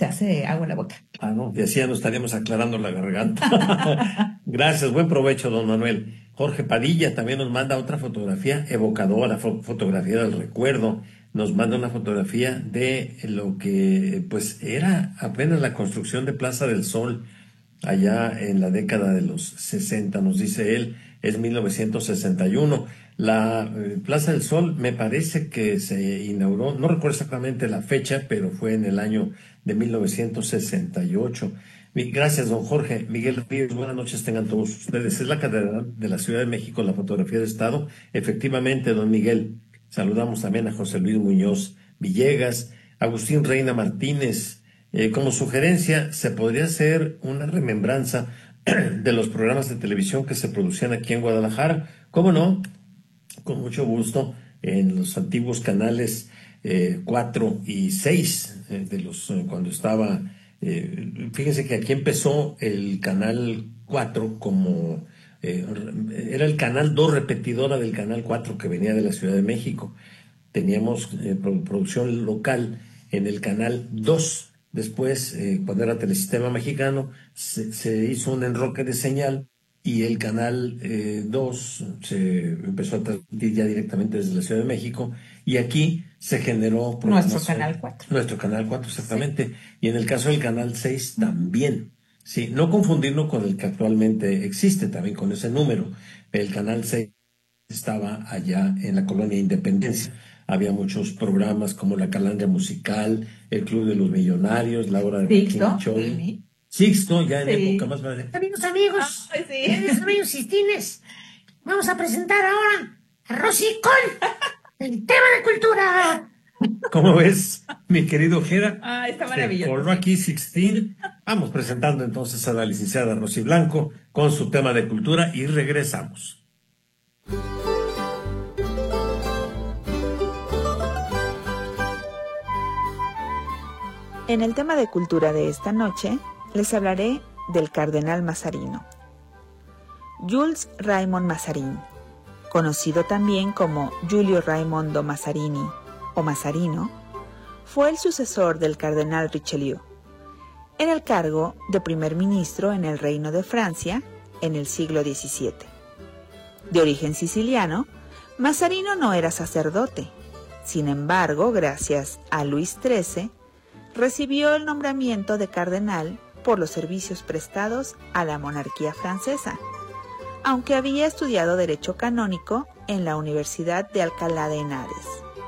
se hace agua en la boca. Ah, no, y así ya nos estaríamos aclarando la garganta. Gracias, buen provecho, don Manuel. Jorge Padilla también nos manda otra fotografía evocadora, fo- fotografía del recuerdo. Nos manda una fotografía de lo que pues era apenas la construcción de Plaza del Sol allá en la década de los sesenta, nos dice él, es mil novecientos sesenta y uno. La eh, Plaza del Sol me parece que se inauguró, no recuerdo exactamente la fecha, pero fue en el año de mil novecientos sesenta y ocho. Mi- Gracias, don Jorge. Miguel Ríos, buenas noches tengan todos ustedes. Es la Catedral de la Ciudad de México, la fotografía de Estado. Efectivamente, don Miguel. Saludamos también a José Luis Muñoz Villegas, Agustín Reina Martínez. Eh, como sugerencia, se podría hacer una remembranza de los programas de televisión que se producían aquí en Guadalajara. ¿Cómo no? Con mucho gusto, en los antiguos canales eh, cuatro y seis, eh, de los, eh, cuando estaba, eh, fíjense que aquí empezó el canal cuatro como, eh, era el canal dos repetidora del canal cuatro que venía de la Ciudad de México. Teníamos eh, pro- producción local en el canal dos. Después, eh, cuando era Telesistema Mexicano, se, se hizo un enroque de señal y el canal eh, dos se empezó a transmitir ya directamente desde la Ciudad de México, y aquí se generó Nuestro programación- canal cuatro. Nuestro canal cuatro, exactamente. Y en el caso del canal seis también. Sí, no confundirlo con el que actualmente existe, también con ese número. El canal seis estaba allá en la colonia Independencia. Había muchos programas como La Calandria Musical, El Club de los Millonarios, La Hora de Sixto. Joaquín Choy. Sí. Sixto, ya en Sí. época más grande. Amigos, amigos, Ay, sí. queridos amigos sistines, vamos a presentar ahora a Rosy con el tema de cultura. ¿Cómo ves, mi querido Jera? Ah, está Se maravilloso. coló aquí Sixteen. Vamos presentando entonces a la licenciada Rosy Blanco con su tema de cultura y regresamos. En el tema de cultura de esta noche, les hablaré del cardenal Mazarino. Jules Raymond Mazarin, conocido también como Giulio Raimondo Mazarini o Mazarino, fue el sucesor del cardenal Richelieu en el cargo de primer ministro en el Reino de Francia en el siglo diecisiete. De origen siciliano, Mazarino no era sacerdote. Sin embargo, gracias a Luis trece, recibió el nombramiento de cardenal por los servicios prestados a la monarquía francesa, aunque había estudiado Derecho Canónico en la Universidad de Alcalá de Henares.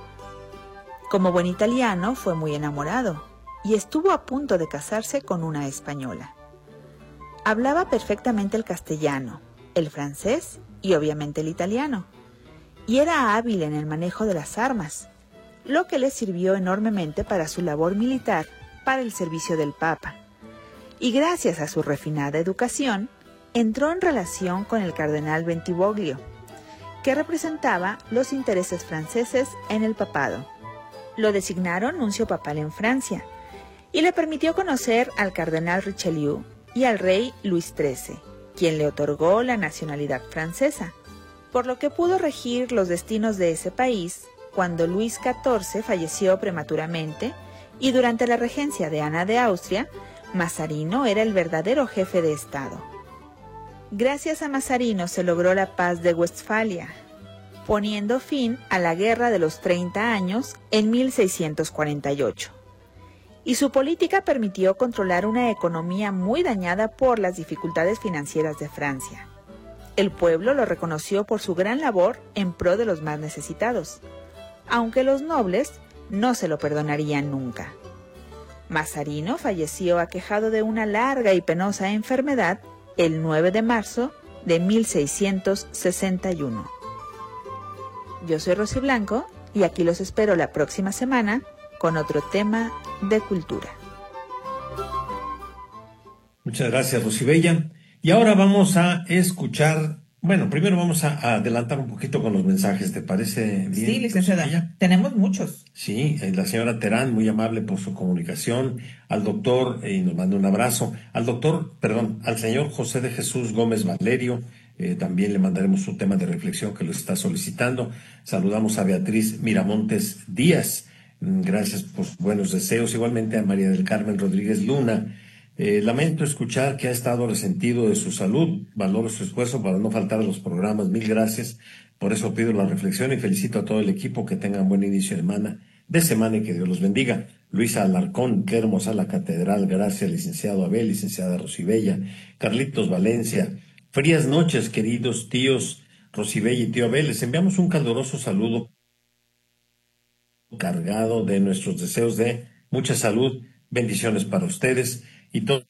Como buen italiano, fue muy enamorado y estuvo a punto de casarse con una española. Hablaba perfectamente el castellano, el francés y obviamente el italiano, y era hábil en el manejo de las armas, lo que le sirvió enormemente para su labor militar para el servicio del Papa. Y gracias a su refinada educación, entró en relación con el cardenal Bentivoglio, que representaba los intereses franceses en el papado. Lo designaron nuncio papal en Francia y le permitió conocer al cardenal Richelieu y al rey Luis trece, quien le otorgó la nacionalidad francesa, por lo que pudo regir los destinos de ese país cuando Luis catorce falleció prematuramente y durante la regencia de Ana de Austria, Mazarino era el verdadero jefe de Estado. Gracias a Mazarino se logró la paz de Westfalia, poniendo fin a la Guerra de los Treinta Años en mil seiscientos cuarenta y ocho. Y su política permitió controlar una economía muy dañada por las dificultades financieras de Francia. El pueblo lo reconoció por su gran labor en pro de los más necesitados, aunque los nobles no se lo perdonarían nunca. Mazarino falleció aquejado de una larga y penosa enfermedad el nueve de marzo de mil seiscientos sesenta y uno. Yo soy Rosy Blanco y aquí los espero la próxima semana con otro tema de cultura. Muchas gracias, Rosy Bella. Y ahora vamos a escuchar, bueno, primero vamos a, a adelantar un poquito con los mensajes, ¿te parece bien? Sí, licenciada. Rosy Bella? Tenemos muchos. Sí, eh, la señora Terán, muy amable por su comunicación, al doctor, eh, y nos manda un abrazo, al doctor, perdón, al señor José de Jesús Gómez Valerio, eh, también le mandaremos su tema de reflexión que lo está solicitando. Saludamos a Beatriz Miramontes Díaz, Gracias por sus buenos deseos. Igualmente a María del Carmen Rodríguez Luna. Eh, lamento escuchar que ha estado resentido de su salud. Valoro su esfuerzo para no faltar a los programas. Mil gracias. Por eso pido la reflexión y felicito a todo el equipo que tengan buen inicio de semana, de semana y que Dios los bendiga. Luisa Alarcón, qué hermosa la catedral. Gracias, licenciado Abel, licenciada Rosibella. Carlitos Valencia. Frías noches, queridos tíos Rosibella y tío Abel. Les enviamos un caluroso saludo cargado de nuestros deseos de mucha salud, bendiciones para ustedes y todo.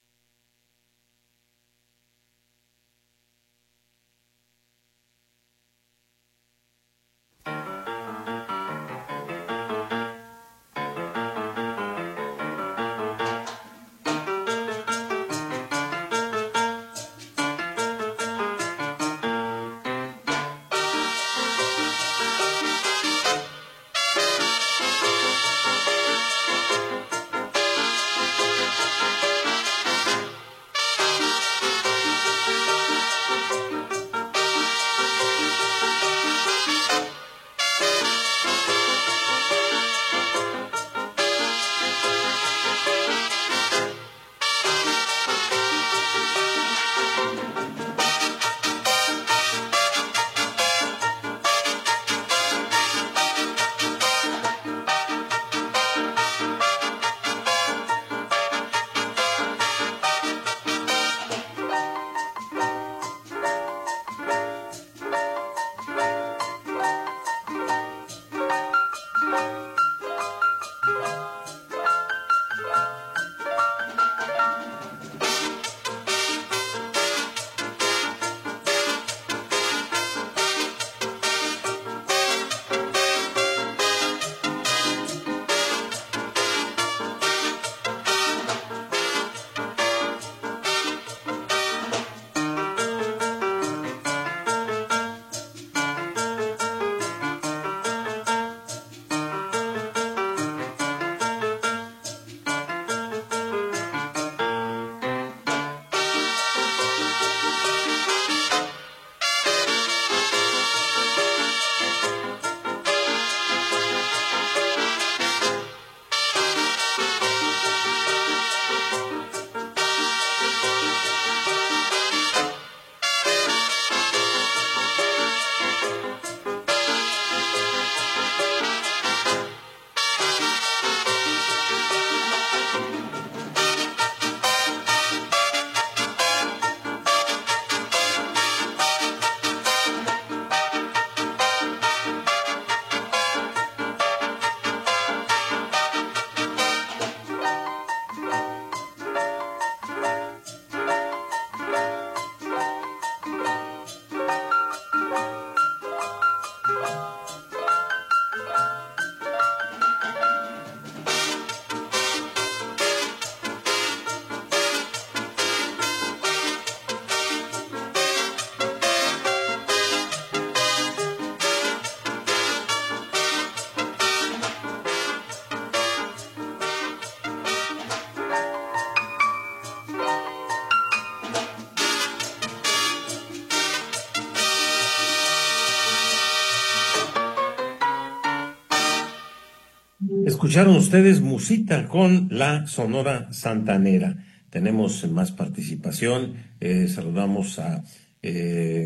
Escucharon ustedes Musita con la Sonora Santanera. Tenemos más participación. Eh, saludamos a eh,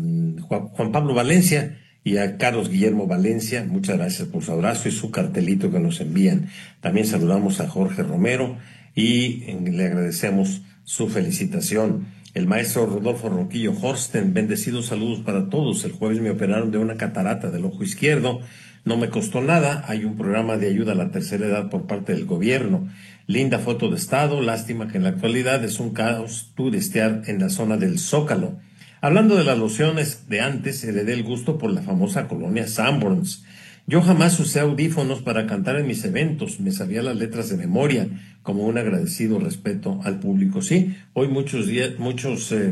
Juan Pablo Valencia y a Carlos Guillermo Valencia. Muchas gracias por su abrazo y su cartelito que nos envían. También saludamos a Jorge Romero y le agradecemos su felicitación. El maestro Rodolfo Ronquillo Horsten, bendecidos saludos para todos. El jueves me operaron de una catarata del ojo izquierdo. No me costó nada. Hay un programa de ayuda a la tercera edad por parte del gobierno. Linda foto de estado. Lástima que en la actualidad es un caos turistear en la zona del Zócalo. Hablando de las lociones de antes, heredé el gusto por la famosa colonia Sanborns. Yo jamás usé audífonos para cantar en mis eventos. Me sabía las letras de memoria, como un agradecido respeto al público. Sí, hoy muchos días, muchos eh,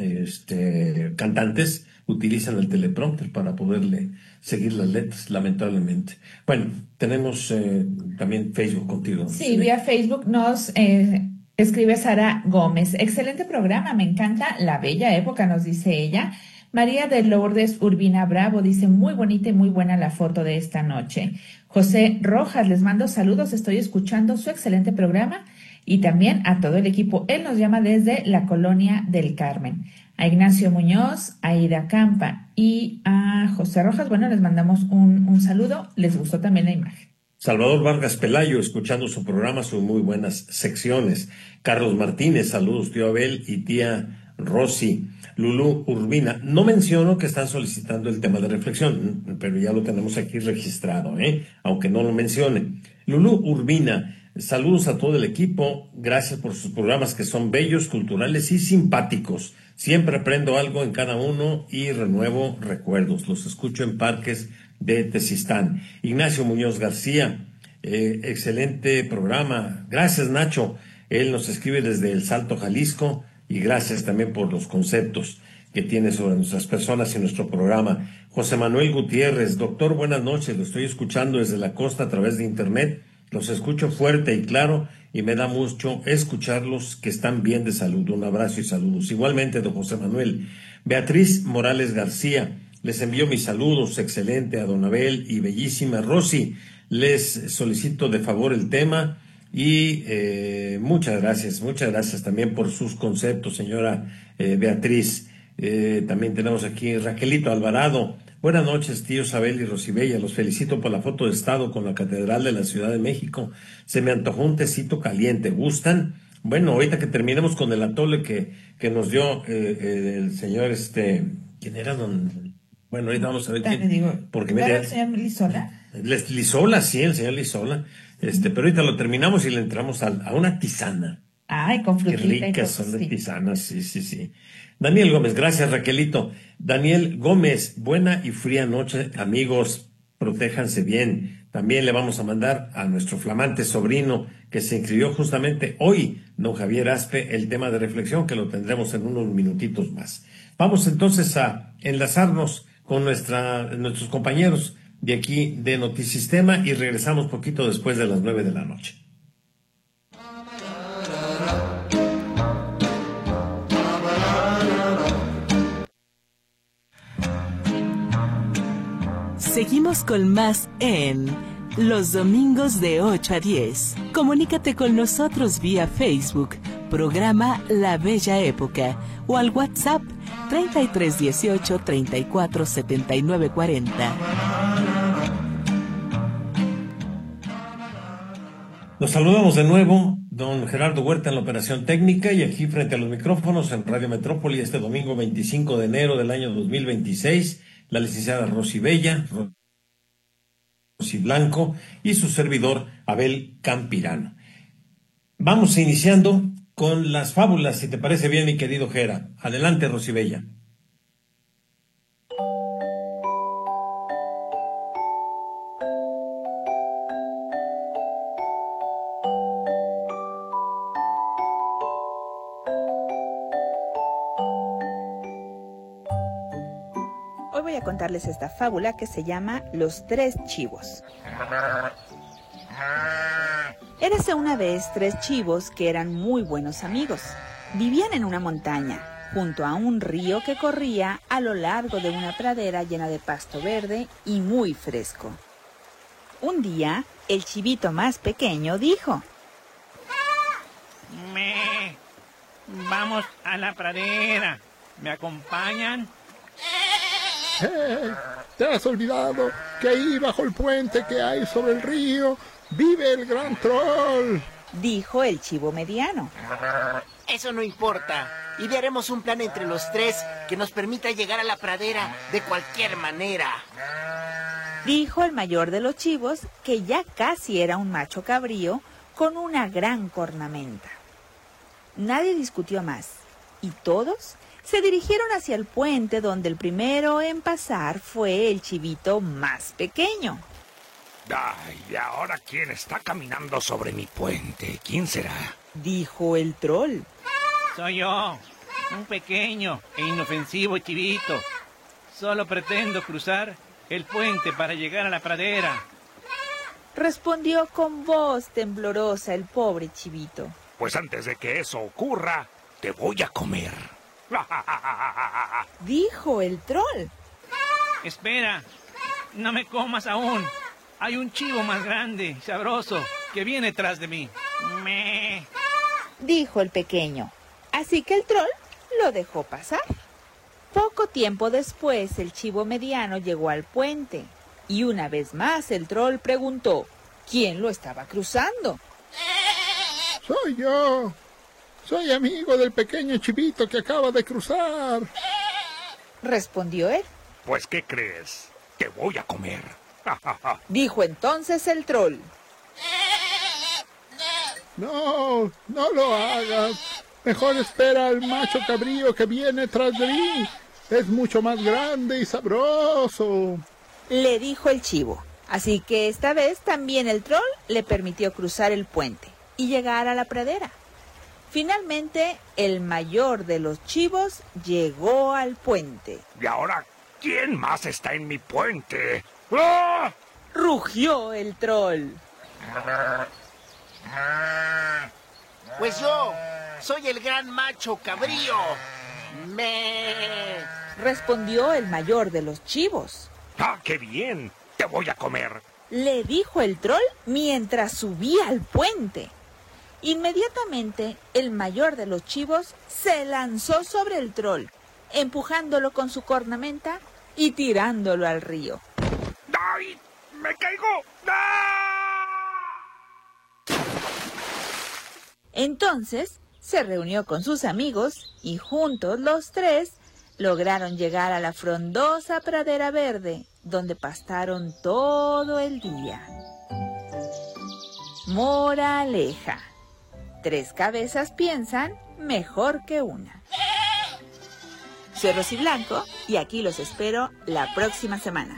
este, cantantes utilizan el teleprompter para poderle seguir las letras, lamentablemente. Bueno, tenemos eh, también Facebook contigo. Sí, ¿sí? Vía Facebook nos eh, escribe Sara Gómez. Excelente programa, me encanta la bella época, nos dice ella. María de Lourdes Urbina Bravo dice, muy bonita y muy buena la foto de esta noche. José Rojas, les mando saludos, estoy escuchando su excelente programa y también a todo el equipo. Él nos llama desde la Colonia del Carmen. A Ignacio Muñoz, a Ida Campa y a José Rojas, bueno, les mandamos un, un saludo. Les gustó también la imagen. Salvador Vargas Pelayo, escuchando su programa, sus muy buenas secciones. Carlos Martínez, saludos tío Abel y tía Rosy. Lulú Urbina, no menciono que están solicitando el tema de reflexión, pero ya lo tenemos aquí registrado, ¿eh? Aunque no lo mencione. Lulú Urbina, saludos a todo el equipo, gracias por sus programas que son bellos, culturales y simpáticos. Siempre aprendo algo en cada uno y renuevo recuerdos. Los escucho en parques de Tezistán. Ignacio Muñoz García, eh, excelente programa. Gracias, Nacho. Él nos escribe desde El Salto, Jalisco, y gracias también por los conceptos que tiene sobre nuestras personas y nuestro programa. José Manuel Gutiérrez, doctor, buenas noches. Lo estoy escuchando desde la costa a través de internet. Los escucho fuerte y claro y me da mucho escucharlos que están bien de salud. Un abrazo y saludos. Igualmente, don José Manuel. Beatriz Morales García, les envío mis saludos, excelente a don Abel y bellísima Rosy. Les solicito de favor el tema y eh, muchas gracias, muchas gracias también por sus conceptos, señora eh, Beatriz. Eh, también tenemos aquí Raquelito Alvarado. Buenas noches, tíos Abel y Rosibella. Los felicito por la foto de estado con la Catedral de la Ciudad de México. Se me antojó un tecito caliente. ¿Gustan? Bueno, ahorita que terminemos con el atole que, que nos dio eh, eh, el señor, este, ¿quién era? Don... Bueno, ahorita vamos a ver quién. Digo, porque ¿era me... el señor Lizola? Lizola, sí, el señor Lizola. Este, pero ahorita lo terminamos y le entramos a, a una tisana. Ay, con frutita. Qué ricas son las tisanas, sí, sí, sí. Daniel Gómez, gracias Raquelito. Daniel Gómez, buena y fría noche, amigos, protéjanse bien. También le vamos a mandar a nuestro flamante sobrino que se inscribió justamente hoy, don Javier Aspe, el tema de reflexión que lo tendremos en unos minutitos más. Vamos entonces a enlazarnos con nuestra, nuestros compañeros de aquí de Notisistema y regresamos poquito después de las nueve de la noche. Seguimos con más en Los Domingos de ocho a diez. Comunícate con nosotros vía Facebook, programa La Bella Época, o al WhatsApp treinta y tres dieciocho, treinta y cuatro setenta y nueve cuarenta. Los saludamos de nuevo, don Gerardo Huerta en la operación técnica y aquí frente a los micrófonos en Radio Metrópoli este domingo veinticinco de enero del año dos mil veintiséis, la licenciada Rosy Bella, Rosy Blanco y su servidor Abel Campirano. Vamos iniciando con las fábulas, si te parece bien, mi querido Gera. Adelante, Rosy Bella. Hoy voy a contarles esta fábula que se llama Los Tres Chivos. Érase una vez tres chivos que eran muy buenos amigos. Vivían en una montaña, junto a un río que corría a lo largo de una pradera llena de pasto verde y muy fresco. Un día, el chivito más pequeño dijo: Me... Vamos a la pradera. ¿Me acompañan? Eh, ¿Te has olvidado que ahí bajo el puente que hay sobre el río vive el gran troll? Dijo el chivo mediano. Eso no importa. Idearemos un plan entre los tres que nos permita llegar a la pradera de cualquier manera. Dijo el mayor de los chivos, que ya casi era un macho cabrío con una gran cornamenta. Nadie discutió más, y todos se dirigieron hacia el puente, donde el primero en pasar fue el chivito más pequeño. Ay, ¿y ahora quién está caminando sobre mi puente? ¿Quién será? Dijo el troll. Soy yo, un pequeño e inofensivo chivito. Solo pretendo cruzar el puente para llegar a la pradera. Respondió con voz temblorosa el pobre chivito. Pues antes de que eso ocurra, te voy a comer. Dijo el troll. Espera, no me comas aún. Hay un chivo más grande, sabroso, que viene tras de mí. Me... Dijo el pequeño. Así que el troll lo dejó pasar. Poco tiempo después, el chivo mediano llegó al puente. Y una vez más el troll preguntó, ¿quién lo estaba cruzando? Soy yo. Soy amigo del pequeño chivito que acaba de cruzar. Respondió él. Pues, ¿qué crees? Te voy a comer. Dijo entonces el troll. No, no lo hagas. Mejor espera al macho cabrío que viene tras de mí. Es mucho más grande y sabroso. Le dijo el chivo. Así que esta vez también el troll le permitió cruzar el puente y llegar a la pradera. Finalmente, el mayor de los chivos llegó al puente. ¿Y ahora quién más está en mi puente? ¡Ah! Rugió el troll. Pues yo soy el gran macho cabrío. Me... Respondió el mayor de los chivos. ¡Ah, qué bien! ¡Te voy a comer! Le dijo el troll mientras subía al puente. Inmediatamente, el mayor de los chivos se lanzó sobre el troll, empujándolo con su cornamenta y tirándolo al río. ¡Ay! ¡Me caigo! ¡Ah! Entonces, se reunió con sus amigos y juntos los tres lograron llegar a la frondosa pradera verde, donde pastaron todo el día. Moraleja. Tres cabezas piensan mejor que una. Soy Rosy Blanco y aquí los espero la próxima semana.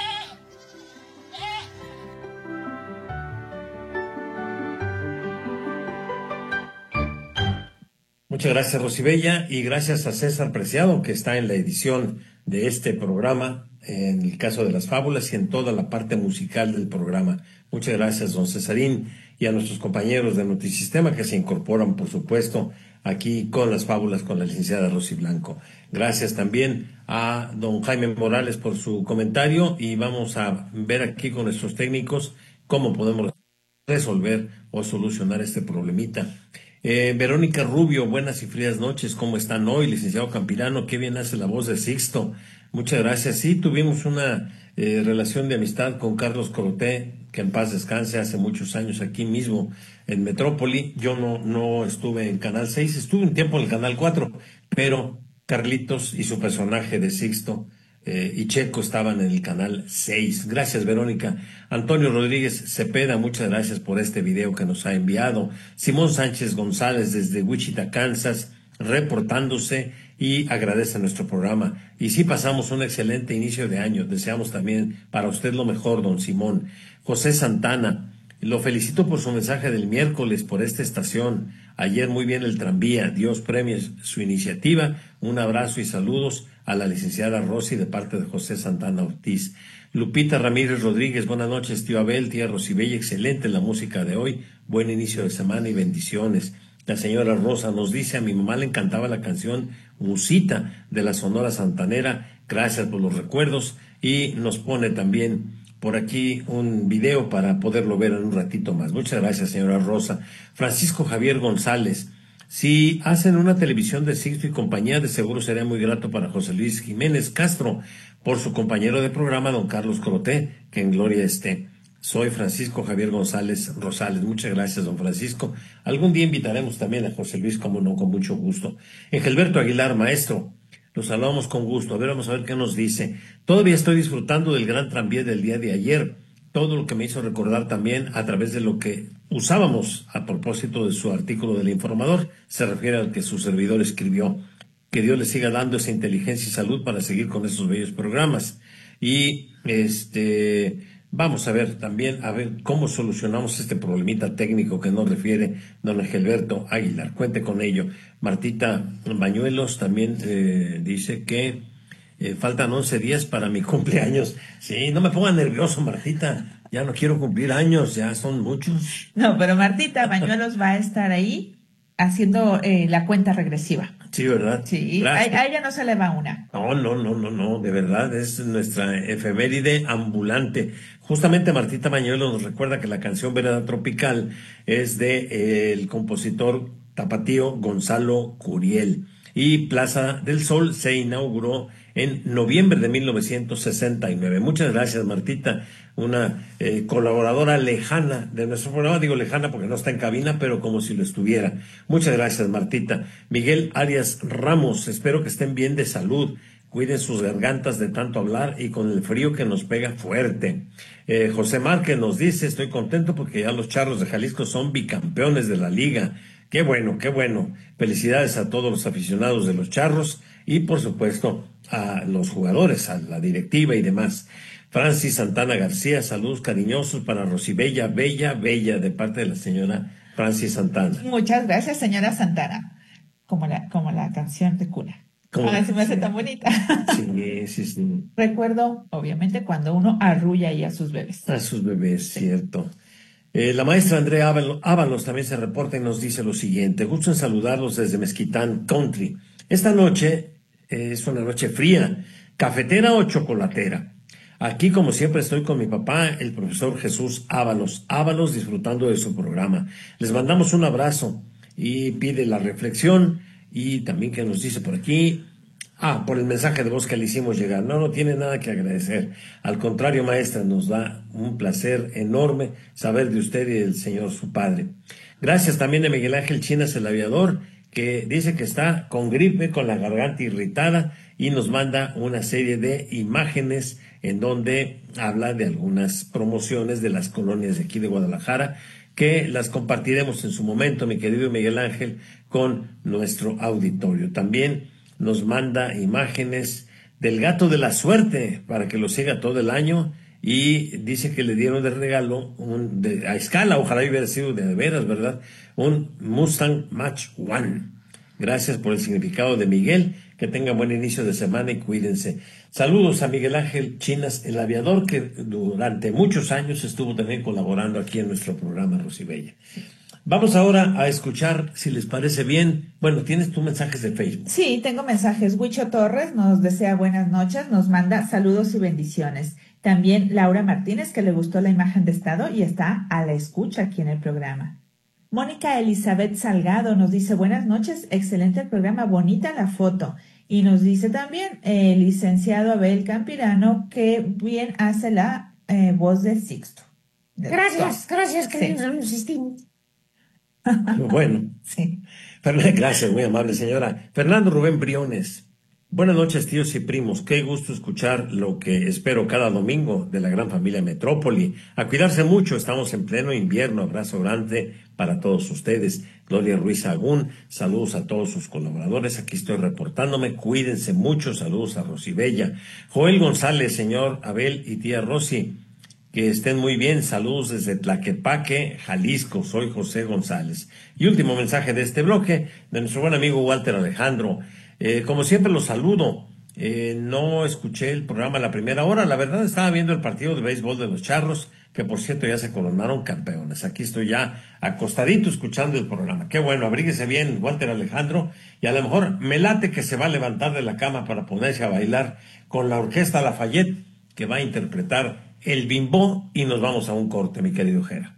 Muchas gracias, Rosibella, y gracias a César Preciado, que está en la edición de este programa, en el caso de las fábulas y en toda la parte musical del programa. Muchas gracias, don Cesarín, y a nuestros compañeros de Notisistema que se incorporan, por supuesto, aquí con las fábulas con la licenciada Rosy Blanco. Gracias también a don Jaime Morales por su comentario, y vamos a ver aquí con nuestros técnicos cómo podemos resolver o solucionar este problemita. Eh, Verónica Rubio, buenas y frías noches, ¿cómo están hoy? Licenciado Campirano, qué bien hace la voz de Sixto. Muchas gracias. Sí, tuvimos una eh, relación de amistad con Carlos Coroté, que en paz descanse, hace muchos años aquí mismo en Metrópoli. Yo no, no estuve en Canal seis, estuve un tiempo en el Canal cuatro, pero Carlitos y su personaje de Sixto eh, y Checo estaban en el Canal seis. Gracias, Verónica. Antonio Rodríguez Cepeda, muchas gracias por este video que nos ha enviado. Simón Sánchez González desde Wichita, Kansas, reportándose y agradece nuestro programa. Y sí pasamos un excelente inicio de año. Deseamos también para usted lo mejor, don Simón. José Santana, lo felicito por su mensaje del miércoles por esta estación. Ayer muy bien el tranvía. Dios premie su iniciativa. Un abrazo y saludos a la licenciada Rosy de parte de José Santana Ortiz. Lupita Ramírez Rodríguez, buenas noches, tío Abel, tía Rosibella, excelente la música de hoy. Buen inicio de semana y bendiciones. La señora Rosa nos dice, a mi mamá le encantaba la canción Musita de la Sonora Santanera, gracias por los recuerdos, y nos pone también por aquí un video para poderlo ver en un ratito más. Muchas gracias, señora Rosa. Francisco Javier González, si hacen una televisión de Sixto y compañía, de seguro sería muy grato para José Luis Jiménez Castro, por su compañero de programa, don Carlos Coroté, que en gloria esté. Soy Francisco Javier González Rosales. Muchas gracias, don Francisco. Algún día invitaremos también a José Luis, como no, con mucho gusto. Engelberto Aguilar, maestro, los saludamos con gusto. A ver, vamos a ver qué nos dice. Todavía estoy disfrutando del gran tranvía del día de ayer. Todo lo que me hizo recordar también a través de lo que usábamos a propósito de su artículo del Informador. Se refiere al que su servidor escribió. Que Dios le siga dando esa inteligencia y salud para seguir con esos bellos programas. Y este... vamos a ver también, a ver cómo solucionamos este problemita técnico que nos refiere don Engelberto Aguilar. Cuente con ello. Martita Bañuelos también eh, dice que eh, faltan once días para mi cumpleaños. Sí, no me ponga nervioso, Martita. Ya no quiero cumplir años, ya son muchos. No, pero Martita Bañuelos va a estar ahí haciendo eh, la cuenta regresiva. Sí, ¿verdad? Sí, a, a ella no se le va una. No, no, no, no, no, de verdad, es nuestra efeméride ambulante. Justamente Martita Mañuelo nos recuerda que la canción Vereda Tropical es de eh, el compositor tapatío Gonzalo Curiel. Y Plaza del Sol se inauguró en noviembre de mil novecientos sesenta y nueve. Muchas gracias, Martita, una eh, colaboradora lejana de nuestro programa. Digo lejana porque no está en cabina, pero como si lo estuviera. Muchas gracias, Martita. Miguel Arias Ramos, espero que estén bien de salud. Cuiden sus gargantas de tanto hablar y con el frío que nos pega fuerte. Eh, José Márquez nos dice, estoy contento porque ya los Charros de Jalisco son bicampeones de la liga. Qué bueno, qué bueno. Felicidades a todos los aficionados de los Charros y, por supuesto, a los jugadores, a la directiva y demás. Francis Santana García, saludos cariñosos para Rosibella, bella, bella, de parte de la señora Francis Santana. Muchas gracias, señora Santana. Como la, como la canción de cuna. Ahora se me hace tan bonita. Sí, sí, sí. Recuerdo, obviamente, cuando uno arrulla ahí a sus bebés. A sus bebés, sí. Cierto. Eh, la maestra Andrea Ábalos también se reporta y nos dice lo siguiente. Gusto en saludarlos desde Mezquitán Country. Esta noche eh, es una noche fría, cafetera o chocolatera. Aquí, como siempre, estoy con mi papá, el profesor Jesús Ábalos. Ábalos disfrutando de su programa. Les mandamos un abrazo y pide la reflexión y también que nos dice por aquí... Ah, por el mensaje de voz que le hicimos llegar. No, no tiene nada que agradecer. Al contrario, maestra, nos da un placer enorme saber de usted y del señor su padre. Gracias también de Miguel Ángel Chinas, el aviador, que dice que está con gripe, con la garganta irritada y nos manda una serie de imágenes en donde habla de algunas promociones de las colonias de aquí de Guadalajara, que las compartiremos en su momento, mi querido Miguel Ángel, con nuestro auditorio. También nos manda imágenes del gato de la suerte para que lo siga todo el año y dice que le dieron de regalo un, de, a escala, ojalá hubiera sido de veras, ¿verdad? Un Mustang Mach One. Gracias por el significado de Miguel, que tengan buen inicio de semana y cuídense. Saludos a Miguel Ángel Chinas, el aviador que durante muchos años estuvo también colaborando aquí en nuestro programa Rosibella. Vamos ahora a escuchar, si les parece bien. Bueno, ¿tienes tú mensajes de Facebook? Sí, tengo mensajes. Huicho Torres nos desea buenas noches, nos manda saludos y bendiciones. También Laura Martínez, que le gustó la imagen de estado y está a la escucha aquí en el programa. Mónica Elizabeth Salgado nos dice buenas noches, excelente el programa, bonita la foto. Y nos dice también el licenciado Abel Campirano que bien hace la eh, voz de Sixto. De gracias, doctor. Gracias, queridos sí. Bueno, sí. Gracias, muy amable señora. Fernando Rubén Briones. Buenas noches, tíos y primos. Qué gusto escuchar lo que espero cada domingo de la gran familia Metrópoli. A cuidarse mucho, estamos en pleno invierno. Abrazo grande para todos ustedes. Gloria Ruiz Agún, saludos a todos sus colaboradores. Aquí estoy reportándome. Cuídense mucho. Saludos a Rosibella. Joel González, señor Abel y tía Rosy. Que estén muy bien. Saludos desde Tlaquepaque, Jalisco. Soy José González. Y último mensaje de este bloque de nuestro buen amigo Walter Alejandro. Eh, como siempre los saludo. Eh, no escuché el programa la primera hora. La verdad estaba viendo el partido de béisbol de los Charros, que por cierto ya se coronaron campeones. Aquí estoy ya acostadito escuchando el programa. Qué bueno, abríguese bien, Walter Alejandro. Y a lo mejor me late que se va a levantar de la cama para ponerse a bailar con la orquesta Lafayette, que va a interpretar El Bimbo, y nos vamos a un corte, mi querido Jera.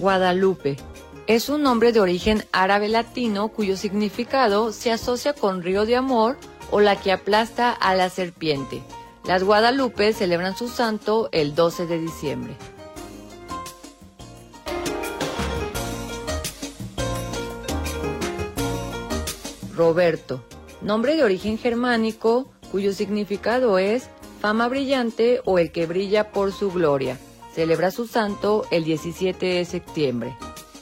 Guadalupe. Es un nombre de origen árabe latino cuyo significado se asocia con río de amor o la que aplasta a la serpiente. Las Guadalupe celebran su santo el doce de diciembre. Roberto. Nombre de origen germánico cuyo significado es fama brillante o el que brilla por su gloria. Celebra su santo el diecisiete de septiembre.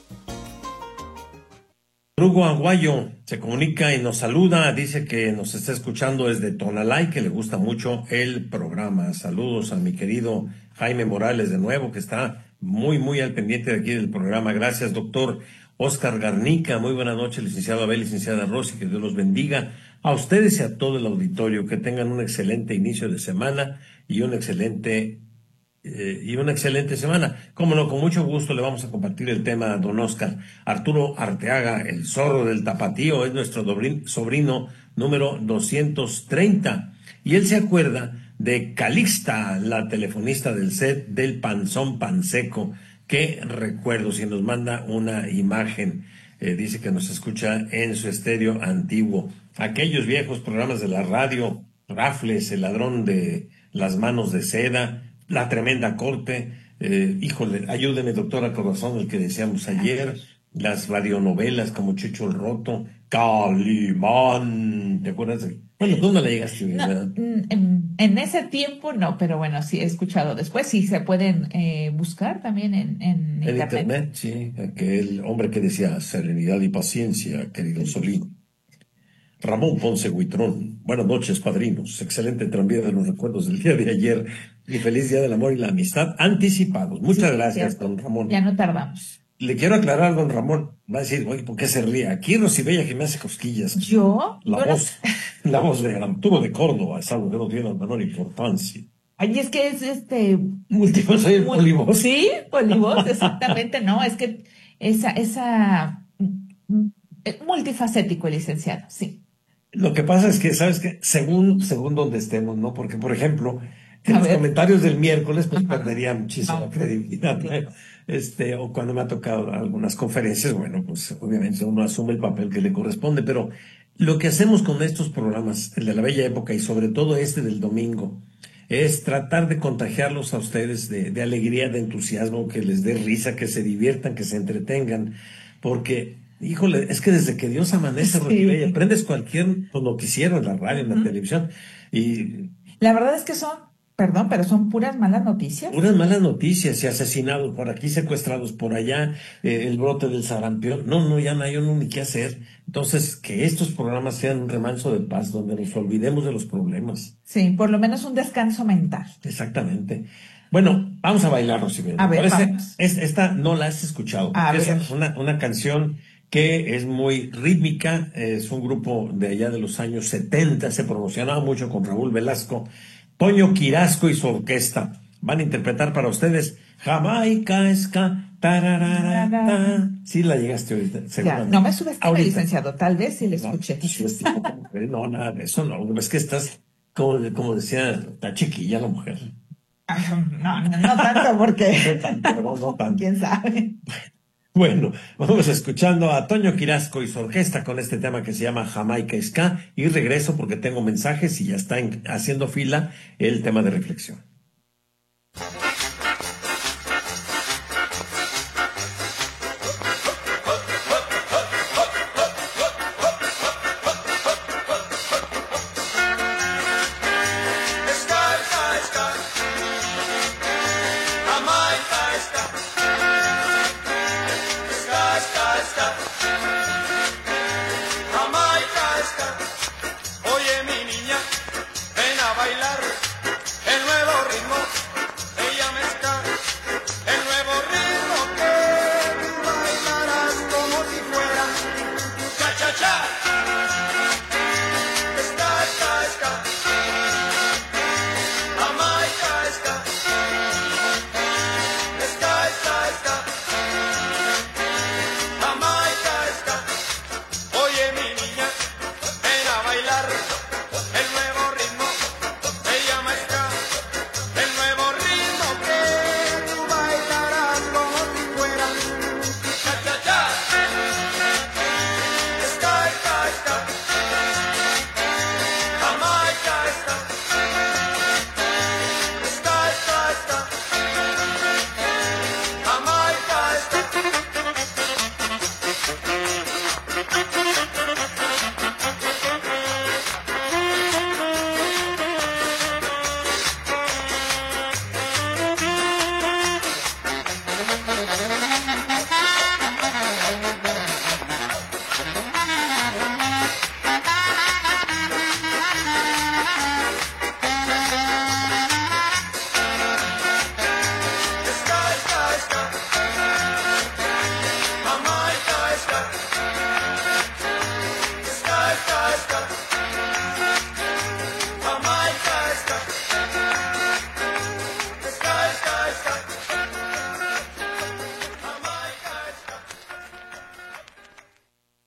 Hugo Aguayo se comunica y nos saluda, dice que nos está escuchando desde Tonalá y que le gusta mucho el programa. Saludos a mi querido Jaime Morales de nuevo, que está muy, muy al pendiente de aquí del programa. Gracias, doctor Oscar Garnica. Muy buenas noches, licenciado Abel, licenciada Rosy, que Dios los bendiga. A ustedes y a todo el auditorio, que tengan un excelente inicio de semana y un excelente Eh, y una excelente semana. Como no, con mucho gusto le vamos a compartir el tema a don Oscar. Arturo Arteaga, el zorro del tapatío, es nuestro dobrin, sobrino número doscientos treinta. Y él se acuerda de Calixta, la telefonista del set del Panzón Panseco. Qué recuerdos, y nos manda una imagen. Eh, dice que nos escucha en su estéreo antiguo. Aquellos viejos programas de la radio, Rafles, el ladrón de las manos de seda, La Tremenda Corte, eh, híjole, ayúdeme, doctora Corazón, el que decíamos ayer, las radionovelas como Chucho el Roto, Calimán, ¿te acuerdas? De... Bueno, ¿dónde la llegaste? No, en, en ese tiempo no, pero bueno, sí he escuchado después, sí se pueden eh, buscar también en, en, en internet. internet, sí, aquel hombre que decía serenidad y paciencia, querido Solín. Ramón Ponce Huitrón, buenas noches, padrinos. Excelente tranvía de los recuerdos del día de ayer y feliz día del amor y la amistad anticipados. Muchas sí, gracias, cierto. Don Ramón. Ya no tardamos. Le quiero aclarar, don Ramón, va a decir, oye, ¿por qué se ríe? Aquí Rosibella que me hace cosquillas. ¿Yo? La ¿Yo voz, no? La voz de Arturo de Córdoba es algo que no tiene la menor importancia. Ay, es que es este... Múltiplo, soy el polivoz. Sí, polivoz, exactamente, no, es que esa, esa, multifacético el licenciado, sí. Lo que pasa es que, ¿sabes qué? Según, según donde estemos, ¿no? Porque, por ejemplo, en los comentarios del miércoles, pues Ajá. perdería muchísima no, credibilidad, ¿no? Este, o cuando me ha tocado algunas conferencias, bueno, pues obviamente uno asume el papel que le corresponde, pero lo que hacemos con estos programas, el de la Bella Época y sobre todo este del domingo, es tratar de contagiarlos a ustedes de, de alegría, de entusiasmo, que les dé risa, que se diviertan, que se entretengan, porque... Híjole, es que desde que Dios amanece, sí. Rosibella, prendes cualquier noticiero en la radio, en la uh-huh. televisión, y... La verdad es que son, perdón, pero son puras malas noticias. Puras malas noticias, y asesinados por aquí, secuestrados por allá, eh, el brote del sarampión. No, no, ya no hay uno ni qué hacer. Entonces, que estos programas sean un remanso de paz, donde nos olvidemos de los problemas. Sí, por lo menos un descanso mental. Exactamente. Bueno, vamos a bailar, Rosibella. A ver, vamos. Es, esta no la has escuchado. A es ver. Una, una canción... que es muy rítmica, es un grupo de allá de los años setenta, se promocionaba mucho con Raúl Velasco, Toño Quirasco y su orquesta. Van a interpretar para ustedes Jamaica Ska, tararara. Sí la llegaste ahorita, ya, no me subestimes, licenciado, tal vez sí la escuché. No, no, nada de eso, no, es que estás, como, como decía la chiquilla, la mujer. No, no, no tanto porque... no tanto, no, no tanto. ¿Quién sabe? Bueno, vamos escuchando a Toño Quirasco y su orquesta con este tema que se llama Jamaica Ska y regreso porque tengo mensajes y ya está en, haciendo fila el tema de reflexión. Oye mi niña, ven a bailar el nuevo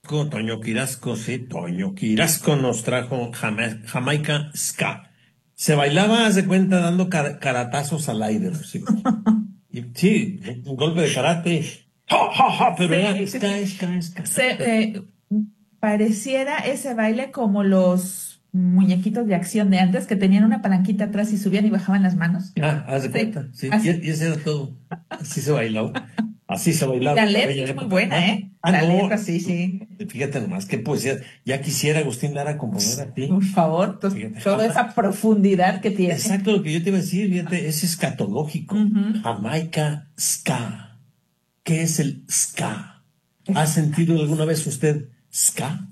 Toño Quirasco, sí, Toño Quirasco nos trajo Jama- Jamaica Ska. Se bailaba, haz de cuenta, dando car- caratazos al aire. Sí, y, sí, un golpe de karate. ¡Ja, ja, ja! Pero Sí, era sí, ska, sí. ska, ska. Se, eh, pareciera ese baile como los muñequitos de acción de antes que tenían una palanquita atrás y subían y bajaban las manos. Ah, haz de Sí, cuenta, sí. así. Y, y ese era todo. Así se bailaba. Así se bailaba. La en letra bella es muy época. buena, ¿eh? Ah, La no. letra, sí, sí. Fíjate nomás, qué poesía. Ya quisiera Agustín Lara componer a ti. Por favor, to- Fíjate. toda esa profundidad que tiene. Exacto lo que yo te iba a decir, fíjate, es escatológico. Ujú. Jamaica Ska. ¿Qué es el ska? ¿Ha sentido alguna vez usted ska?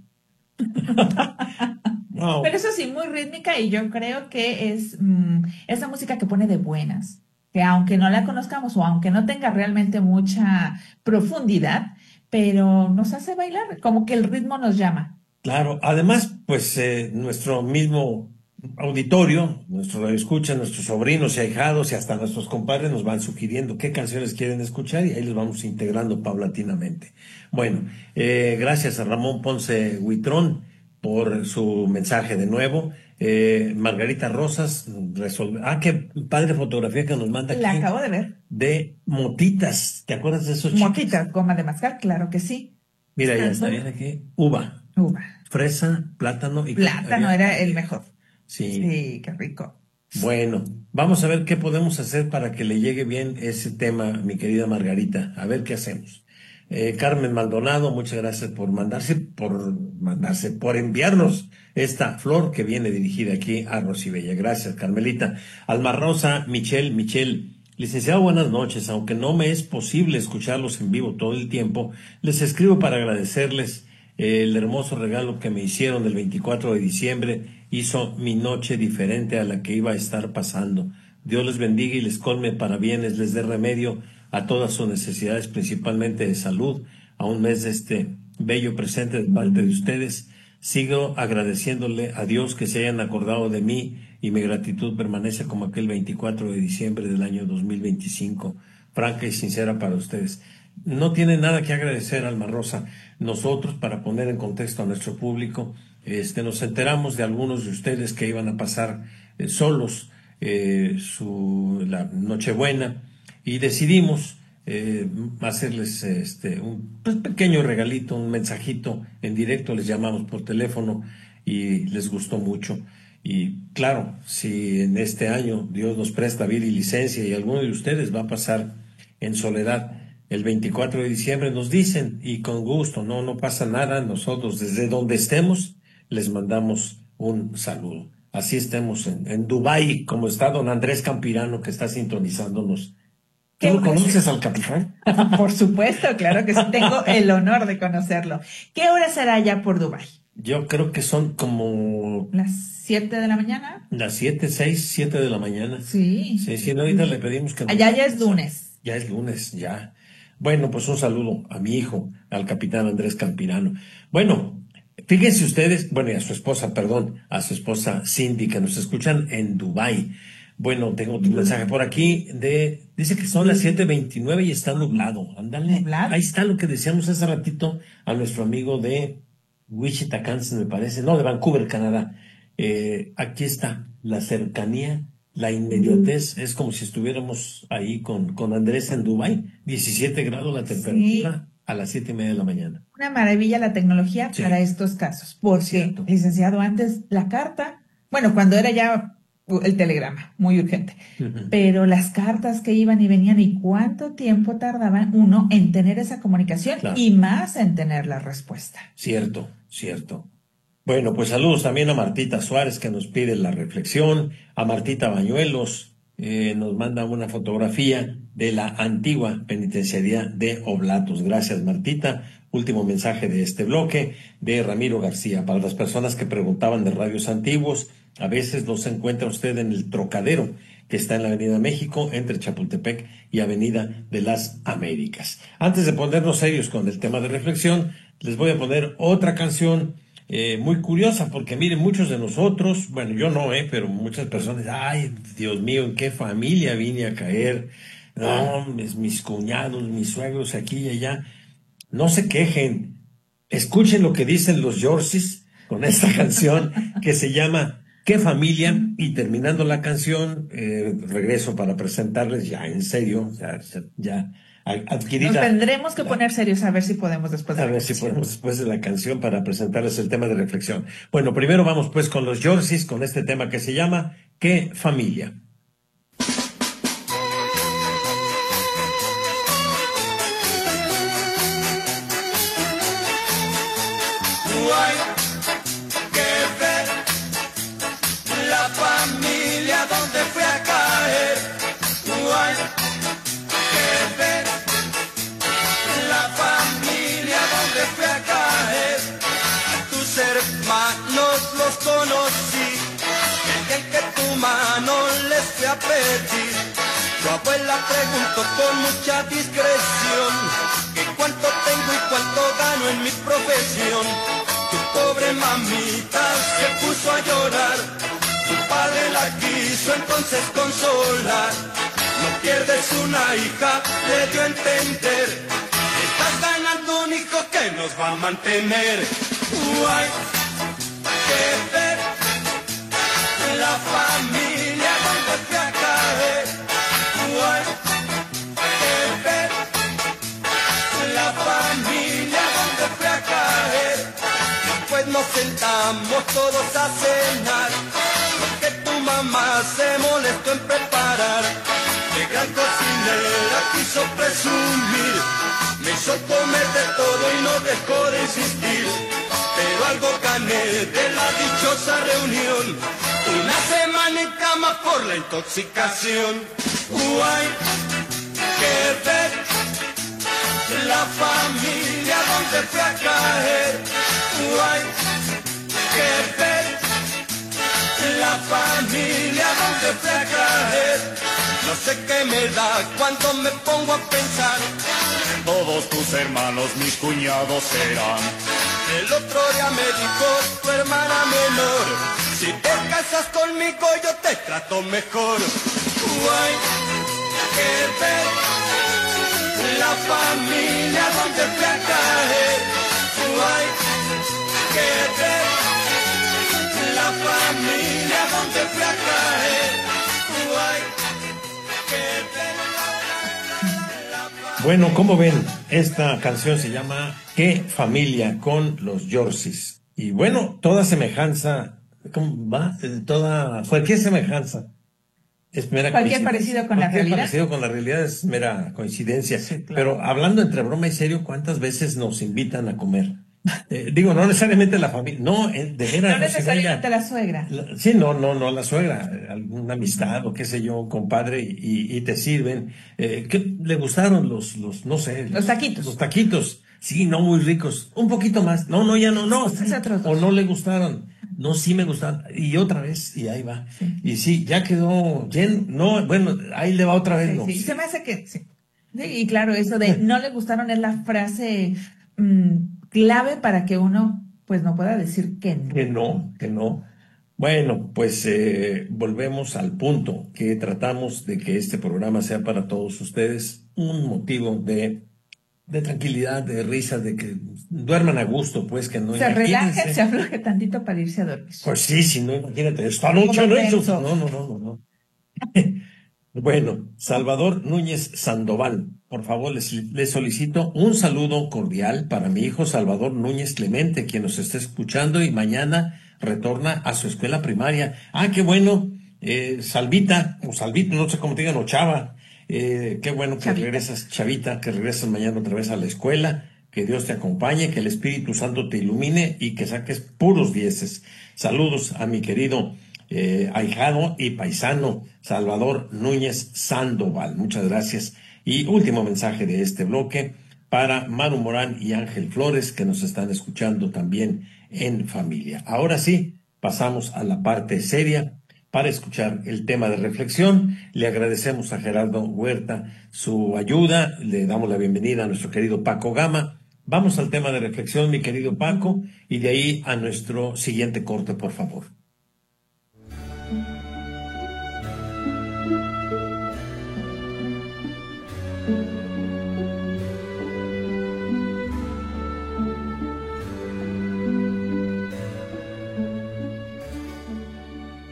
No. Pero eso sí, muy rítmica y yo creo que es mm, esa música que pone de buenas, que aunque no la conozcamos o aunque no tenga realmente mucha profundidad, pero nos hace bailar, como que el ritmo nos llama. Claro, además, pues eh, nuestro mismo auditorio, nuestros escuchan, nuestros sobrinos y ahijados y hasta nuestros compadres nos van sugiriendo qué canciones quieren escuchar y ahí los vamos integrando paulatinamente. Bueno, eh, gracias a Ramón Ponce Huitrón por su mensaje de nuevo. Eh, Margarita Rosas, resolve... ah, qué padre fotografía que nos manda aquí. La acabo de ver. De motitas, ¿te acuerdas de esos chicos? Motitas, goma de mascar, claro que sí. Mira, ya está bien aquí. Uva, Uva. fresa, plátano y... Plátano había- era el mejor. Sí. Sí, qué rico. Bueno, vamos a ver qué podemos hacer para que le llegue bien ese tema, mi querida Margarita. A ver qué hacemos. Eh, Carmen Maldonado, muchas gracias por mandarse, por mandarse, por enviarnos esta flor que viene dirigida aquí a Rosibella. Gracias, Carmelita. Alma Rosa, Michelle, Michelle. Licenciado, buenas noches. Aunque no me es posible escucharlos en vivo todo el tiempo, les escribo para agradecerles el hermoso regalo que me hicieron el veinticuatro de diciembre. Hizo mi noche diferente a la que iba a estar pasando. Dios les bendiga y les colme para bienes, les dé remedio a todas sus necesidades, principalmente de salud, a un mes de este bello presente de parte de ustedes. Sigo agradeciéndole a Dios que se hayan acordado de mí y mi gratitud permanece como aquel veinticuatro de diciembre del año dos mil veinticinco, franca y sincera para ustedes. No tiene nada que agradecer, Alma Rosa. Nosotros, para poner en contexto a nuestro público, este, nos enteramos de algunos de ustedes que iban a pasar eh, solos eh, su, la Nochebuena y decidimos eh, hacerles este, un pues, pequeño regalito, un mensajito en directo, les llamamos por teléfono y les gustó mucho. Y claro, si en este año Dios nos presta vida y licencia y alguno de ustedes va a pasar en soledad el veinticuatro de diciembre, nos dicen y con gusto, no, no pasa nada, nosotros desde donde estemos les mandamos un saludo. Así estemos en, en Dubái, como está don Andrés Campirano que está sintonizándonos. ¿Tú lo conoces al capitán? Por supuesto, claro que sí, tengo el honor de conocerlo. ¿Qué hora será allá por Dubái? Yo creo que son como ¿Las siete de la mañana? las siete, seis, siete de la mañana. Sí. Sí, sí, no, ahorita le pedimos que... nos- Allá ya es lunes. Ya es lunes, ya. Bueno, pues un saludo a mi hijo, al capitán Andrés Campirano. Bueno, fíjense ustedes, bueno, y a su esposa, perdón, a su esposa Cindy, que nos escuchan en Dubái. Bueno, tengo otro mensaje por aquí de, dice que son las siete veintinueve y está nublado. Ándale, ahí está lo que decíamos hace ratito a nuestro amigo de Wichita, Kansas, me parece, no, de Vancouver, Canadá. Eh, aquí está, la cercanía, la inmediatez, es como si estuviéramos ahí con, con Andrés en Dubái, diecisiete grados la temperatura a las siete y media de la mañana. Una maravilla la tecnología Sí. para estos casos. Porque, licenciado, antes la carta, bueno, cuando era ya el telegrama, muy urgente, pero las cartas que iban y venían y cuánto tiempo tardaban uno en tener esa comunicación Claro. y más en tener la respuesta. Cierto, cierto. Bueno, pues saludos también a Martita Suárez que nos pide la reflexión, a Martita Bañuelos, eh, nos manda una fotografía de la antigua penitenciaría de Oblatos. Gracias, Martita. Último mensaje de este bloque de Ramiro García. Para las personas que preguntaban de radios antiguos, a veces los encuentra usted en el Trocadero, que está en la Avenida México, entre Chapultepec y Avenida de las Américas. Antes de ponernos serios con el tema de reflexión, les voy a poner otra canción eh, muy curiosa, porque miren, muchos de nosotros, bueno, yo no, eh, pero muchas personas, ay, Dios mío, ¿en qué familia vine a caer? No, mis, mis cuñados, mis suegros aquí y allá. No se quejen. Escuchen lo que dicen los Yorsis con esta canción que se llama ¿Qué familia? Y terminando la canción, eh, regreso para presentarles ya en serio, ya, ya adquirida. Nos tendremos que poner serios a ver si podemos después de A la ver canción. si podemos después de la canción para presentarles el tema de reflexión. Bueno, primero vamos pues con los Yorsis, con este tema que se llama ¿Qué familia? Hay que ver la familia donde fui a caer. Hay que ver la familia donde fui a caer. A tus hermanos los conocí, el día en que tu mano les fui a pedir. Tu abuela preguntó con mucha discreción que cuánto tengo y cuánto gano en mi profesión. Tu pobre mamita se puso a llorar, tu padre la quiso entonces consolar. No pierdes una hija, le dio a entender, estás ganando un hijo que nos va a mantener. Hay que ver la familia donde fui a caer. Hay que ver la familia donde fui a caer. Pues nos sentamos todos a cenar, porque tu mamá se molestó en preparar. De gran cocinera quiso presumir, me hizo comer de todo y no dejó de insistir. Pero algo gané de la dichosa reunión, una semana en cama por la intoxicación. Hay que ver la familia donde fui a caer. Hay que ver la familia donde fui a caer. No sé qué me da cuando me pongo a pensar, todos tus hermanos mis cuñados serán. El otro día me dijo tu hermana menor, si te casas conmigo yo te trato mejor. Hay que ver la familia donde fui a caer. Hay que ver la familia donde fui a caer. Hay que ver la familia. Bueno, ¿cómo ven? Esta canción se llama ¿Qué familia? Con los Yorsis. Y bueno, toda semejanza, ¿cómo va? Toda, cualquier semejanza es mera Cualquier coincidencia. parecido con la Cualquier realidad. parecido con la realidad es mera coincidencia. Sí, claro. Pero hablando entre broma y serio, ¿cuántas veces nos invitan a comer? Eh, digo, no necesariamente la familia, no, eh, de veras. No necesariamente la suegra. La- Sí, no, no, no, la suegra, eh, alguna amistad o qué sé yo, un compadre, y, y te sirven. Eh, ¿qué le gustaron los, los, no sé? Los taquitos. Los taquitos. Sí, no muy ricos. Un poquito más. No, no, ya no, no. Estos sí. otros O dos. no le gustaron. No, sí me gustaron. Y otra vez, y ahí va. Y sí, ya quedó lleno. No, bueno, ahí le va otra vez, Sí, no. sí. Se me hace que sí. Sí, y claro, eso de no le gustaron es la frase mm, clave para que uno pues no pueda decir que no. Que no, que no. Bueno, pues eh, volvemos al punto que tratamos de que este programa sea para todos ustedes un motivo de, de tranquilidad, de risa, de que duerman a gusto, pues que no Se relaje, imagínense. se afloje tantito para irse a dormir. Pues sí, si no, imagínate, esta noche Como no he hecho- menso. No, no, no, no, no. Bueno, Salvador Núñez Sandoval, por favor, les, les solicito un saludo cordial para mi hijo Salvador Núñez Clemente, quien nos está escuchando y mañana retorna a su escuela primaria. Ah, qué bueno, eh, Salvita, o Salvito, no sé cómo te digan, o Chava, eh, qué bueno que Chavita. regresas, Chavita, que regresas mañana otra vez a la escuela, que Dios te acompañe, que el Espíritu Santo te ilumine y que saques puros dieces. Saludos a mi querido eh, ahijado y paisano Salvador Núñez Sandoval. Muchas gracias. Y último mensaje de este bloque para Maru Morán y Ángel Flores, que nos están escuchando también en familia. Ahora sí, pasamos a la parte seria para escuchar el tema de reflexión. Le agradecemos a Gerardo Huerta su ayuda. Le damos la bienvenida a nuestro querido Paco Gama. Vamos al tema de reflexión, mi querido Paco, y de ahí a nuestro siguiente corte, por favor.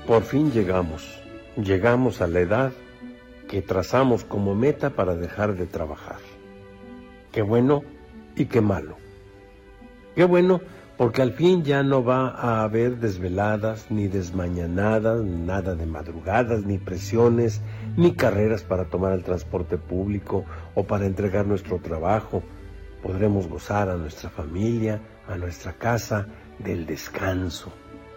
Por fin llegamos, llegamos a la edad que trazamos como meta para dejar de trabajar. Qué bueno y qué malo. Qué bueno porque al fin ya no va a haber desveladas, ni desmañanadas, nada de madrugadas, ni presiones, ni carreras para tomar el transporte público o para entregar nuestro trabajo. Podremos gozar a nuestra familia, a nuestra casa, del descanso.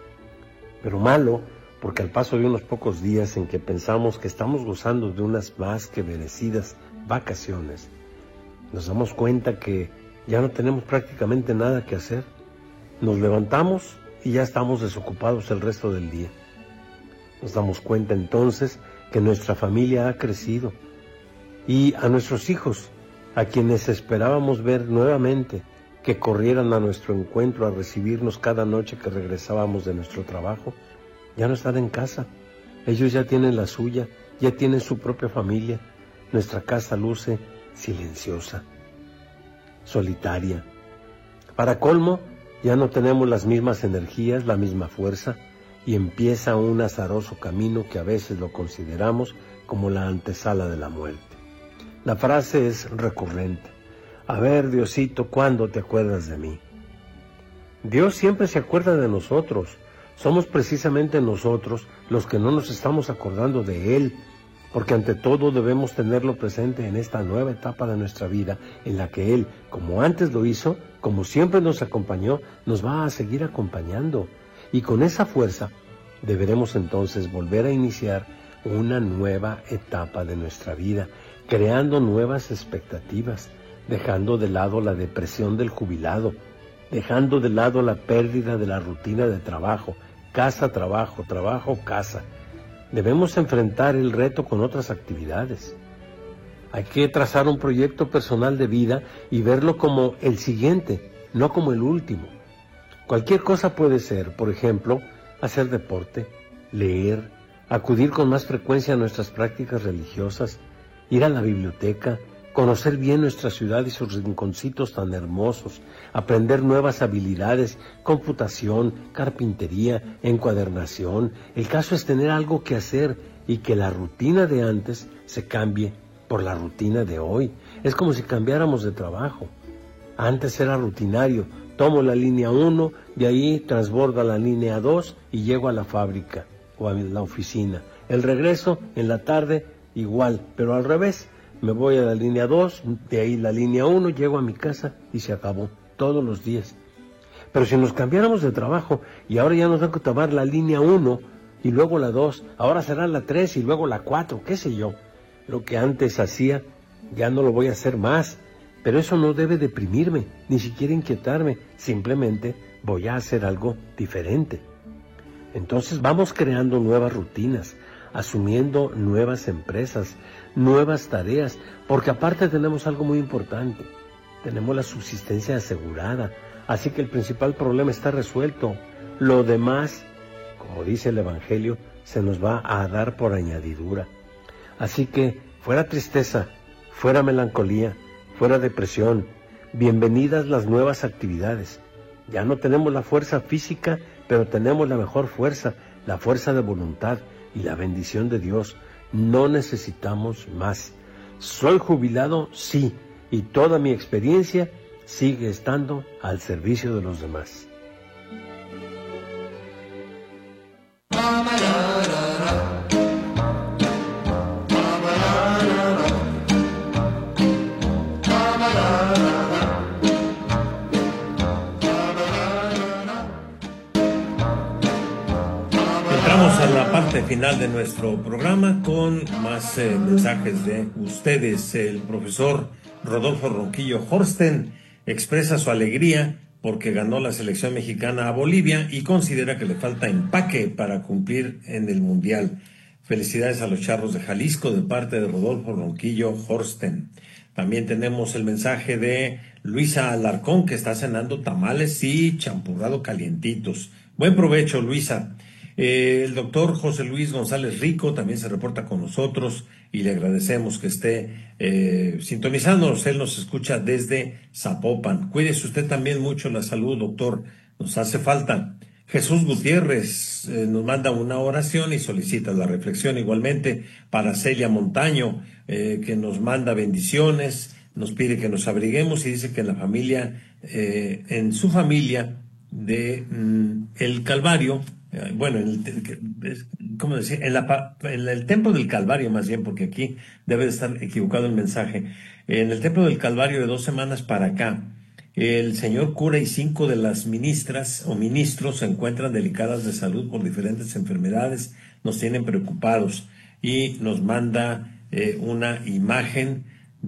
Pero malo, porque al paso de unos pocos días en que pensamos que estamos gozando de unas más que merecidas vacaciones, nos damos cuenta que ya no tenemos prácticamente nada que hacer. Nos levantamos y ya estamos desocupados el resto del día. Nos damos cuenta entonces que nuestra familia ha crecido y a nuestros hijos, a quienes esperábamos ver nuevamente, que corrieran a nuestro encuentro a recibirnos cada noche que regresábamos de nuestro trabajo, ya no están en casa. Ellos ya tienen la suya, ya tienen su propia familia. Nuestra casa luce silenciosa, solitaria. Para colmo, ya no tenemos las mismas energías, la misma fuerza, y empieza un azaroso camino que a veces lo consideramos como la antesala de la muerte. La frase es recurrente: a ver, Diosito, ¿cuándo te acuerdas de mí? Dios siempre se acuerda de nosotros. Somos precisamente nosotros los que no nos estamos acordando de Él, porque ante todo debemos tenerlo presente en esta nueva etapa de nuestra vida, en la que Él, como antes lo hizo, como siempre nos acompañó, nos va a seguir acompañando. Y con esa fuerza deberemos entonces volver a iniciar una nueva etapa de nuestra vida, creando nuevas expectativas, dejando de lado la depresión del jubilado, dejando de lado la pérdida de la rutina de trabajo, casa, trabajo, trabajo, casa. Debemos enfrentar el reto con otras actividades. Hay que trazar un proyecto personal de vida y verlo como el siguiente, no como el último. Cualquier cosa puede ser, por ejemplo, hacer deporte, leer, acudir con más frecuencia a nuestras prácticas religiosas, ir a la biblioteca, conocer bien nuestra ciudad y sus rinconcitos tan hermosos, aprender nuevas habilidades, computación, carpintería, encuadernación. El caso es tener algo que hacer y que la rutina de antes se cambie por la rutina de hoy. Es como si cambiáramos de trabajo. Antes era rutinario: tomo la línea uno, de ahí transbordo a la línea dos y llego a la fábrica o a la oficina. El regreso en la tarde igual, pero al revés. Me voy a la línea dos, de ahí la línea uno, llego a mi casa y se acabó, todos los días. Pero si nos cambiáramos de trabajo y ahora ya nos tengo que tomar la línea uno y luego la dos, ahora será la tres y luego la cuatro, qué sé yo. Lo que antes hacía ya no lo voy a hacer más, pero eso no debe deprimirme, ni siquiera inquietarme, simplemente voy a hacer algo diferente. Entonces vamos creando nuevas rutinas, asumiendo nuevas empresas, nuevas tareas, porque aparte tenemos algo muy importante: tenemos la subsistencia asegurada, así que el principal problema está resuelto. Lo demás, como dice el Evangelio, se nos va a dar por añadidura. Así que fuera tristeza, fuera melancolía, fuera depresión, bienvenidas las nuevas actividades. Ya no tenemos la fuerza física, pero tenemos la mejor fuerza, la fuerza de voluntad y la bendición de Dios. No necesitamos más. Soy jubilado, sí, y toda mi experiencia sigue estando al servicio de los demás. Final de nuestro programa con más eh, mensajes de ustedes. El profesor Rodolfo Ronquillo Horsten expresa su alegría porque ganó la selección mexicana a Bolivia y considera que le falta empaque para cumplir en el Mundial. Felicidades a los Charros de Jalisco de parte de Rodolfo Ronquillo Horsten. También tenemos el mensaje de Luisa Alarcón, que está cenando tamales y champurrado calientitos. Buen provecho, Luisa. Eh, el doctor José Luis González Rico también se reporta con nosotros y le agradecemos que esté eh, sintonizándonos. Él nos escucha desde Zapopan. Cuídese usted también mucho la salud, doctor. Nos hace falta. Jesús Gutiérrez eh, nos manda una oración y solicita la reflexión. Igualmente para Celia Montaño, eh, que nos manda bendiciones, nos pide que nos abriguemos y dice que en la familia, eh, en su familia de mm, el Calvario, eh, bueno, en el, ¿cómo decir? En, la, en el templo del Calvario más bien, porque aquí debe de estar equivocado el mensaje. En el templo del Calvario de dos semanas para acá, el señor cura y cinco de las ministras o ministros se encuentran delicadas de salud por diferentes enfermedades, nos tienen preocupados y nos manda eh, una imagen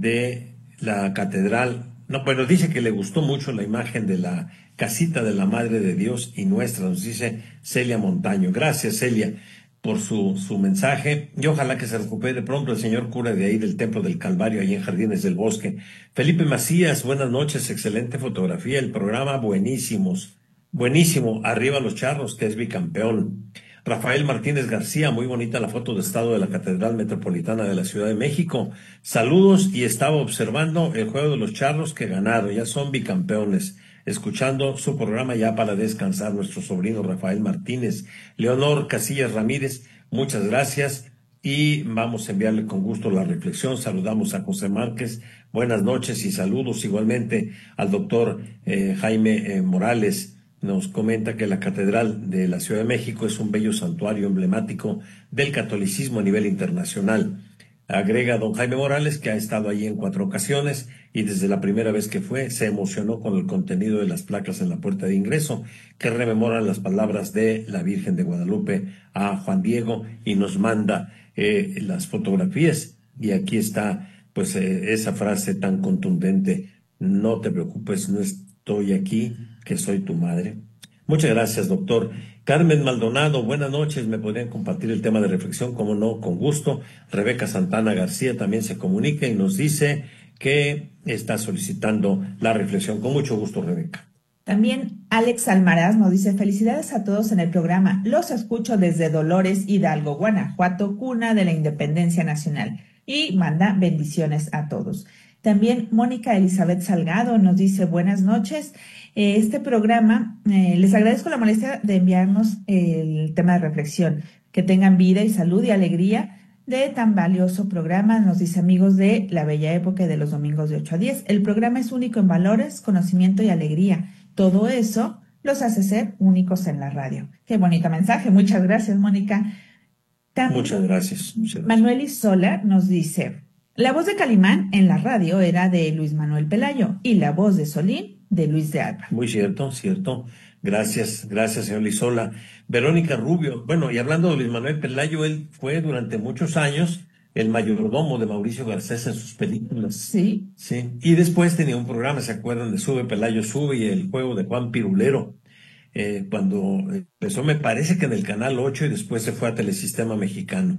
de la catedral. No, bueno, dice que le gustó mucho la imagen de la casita de la Madre de Dios y nuestra, nos dice Celia Montaño. Gracias, Celia, por su, su mensaje, y ojalá que se recupere pronto el señor cura de ahí del Templo del Calvario, ahí en Jardines del Bosque. Felipe Macías, buenas noches, excelente fotografía, el programa buenísimos, buenísimo, arriba los charros, que es bicampeón. Rafael Martínez García, muy bonita la foto de estado de la Catedral Metropolitana de la Ciudad de México. Saludos, y estaba observando el juego de los charros que ganaron, ya son bicampeones. Escuchando su programa ya para descansar, nuestro sobrino Rafael Martínez. Leonor Casillas Ramírez, muchas gracias y vamos a enviarle con gusto la reflexión. Saludamos a José Márquez, buenas noches y saludos igualmente al doctor eh, Jaime eh, Morales. Nos comenta que la Catedral de la Ciudad de México es un bello santuario emblemático del catolicismo a nivel internacional. Agrega don Jaime Morales que ha estado allí en cuatro ocasiones y desde la primera vez que fue se emocionó con el contenido de las placas en la puerta de ingreso que rememoran las palabras de la Virgen de Guadalupe a Juan Diego y nos manda eh, las fotografías y aquí está pues eh, esa frase tan contundente: no te preocupes, no estoy aquí, que soy tu madre. Muchas gracias, doctor. Carmen Maldonado, buenas noches. ¿Me podrían compartir el tema de reflexión? Como no, con gusto. Rebeca Santana García también se comunica y nos dice que está solicitando la reflexión. Con mucho gusto, Rebeca. También Alex Almaraz nos dice: felicidades a todos en el programa. Los escucho desde Dolores Hidalgo, Guanajuato, cuna de la independencia nacional. Y manda bendiciones a todos. También Mónica Elizabeth Salgado nos dice: buenas noches. Este programa, eh, les agradezco la molestia de enviarnos el tema de reflexión. Que tengan vida y salud y alegría de tan valioso programa, nos dice amigos de La Bella Época y de los domingos de ocho a diez. El programa es único en valores, conocimiento y alegría. Todo eso los hace ser únicos en la radio. Qué bonito mensaje. Muchas gracias, Mónica. También, muchas gracias. Muchas gracias. Manuel Isola nos dice: la voz de Calimán en la radio era de Luis Manuel Pelayo y la voz de Solín de Luis de Alba. Muy cierto, cierto. Gracias, gracias, señor Lizola. Verónica Rubio, bueno, y hablando de Luis Manuel Pelayo, él fue durante muchos años el mayordomo de Mauricio Garcés en sus películas. Sí. Sí. Y después tenía un programa, ¿se acuerdan? De Sube Pelayo Sube y el juego de Juan Pirulero. Eh, cuando empezó, me parece que en el Canal ocho y después se fue a Telesistema Mexicano.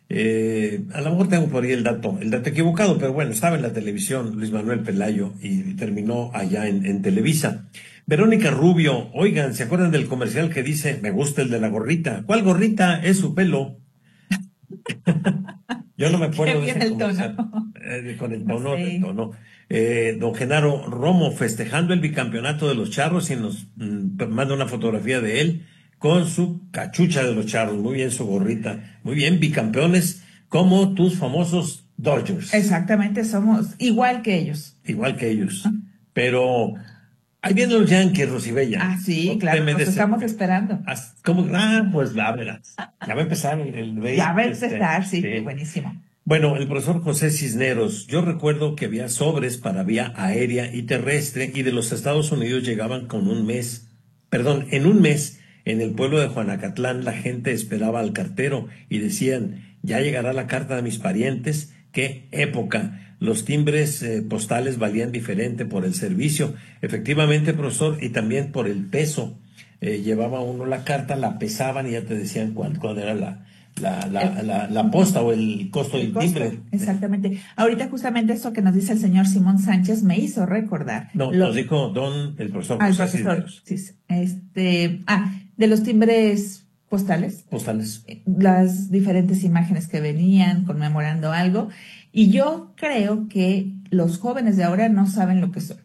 Eh, a lo mejor tengo por ahí el dato, el dato equivocado, pero bueno, estaba en la televisión Luis Manuel Pelayo y terminó allá en, en Televisa. Verónica Rubio, oigan, ¿se acuerdan del comercial que dice: me gusta el de la gorrita? ¿Cuál gorrita? Es su pelo. Yo no me acuerdo de ese el comercial. Tono. Eh, con el tono, Sí. el tono. Eh, don Genaro Romo festejando el bicampeonato de los Charros y nos mm, manda una fotografía de él con su cachucha de los Charros, muy bien su gorrita, muy bien, bicampeones como tus famosos Dodgers. Exactamente, somos igual que ellos. Igual que ellos. Pero ahí vienen los Yankees, Rosibella. Ah, sí, No claro, te me nos des- estamos esperando. ¿Cómo? Ah, pues la verás. Ya va a empezar el, el Ya va a este, empezar, sí, sí. buenísimo. Bueno, el profesor José Cisneros, yo recuerdo que había sobres para vía aérea y terrestre y de los Estados Unidos llegaban con un mes, perdón, en un mes. En el pueblo de Juanacatlán la gente esperaba al cartero y decían: ya llegará la carta de mis parientes. ¡Qué época! Los timbres eh, postales valían diferente por el servicio. Efectivamente, profesor, y también por el peso. Eh, llevaba uno la carta, la pesaban y ya te decían cuál, cuál era la, la, la, la, la posta o el costo El del costo, timbre. exactamente. Ahorita justamente eso que nos dice el señor Simón Sánchez me hizo recordar. No, Lo- nos dijo don el profesor Ah, el José profesor, Cisneros. sí, sí. Este, ah, de los timbres postales, Postales. las diferentes imágenes que venían conmemorando algo, y yo creo que los jóvenes de ahora no saben lo que son.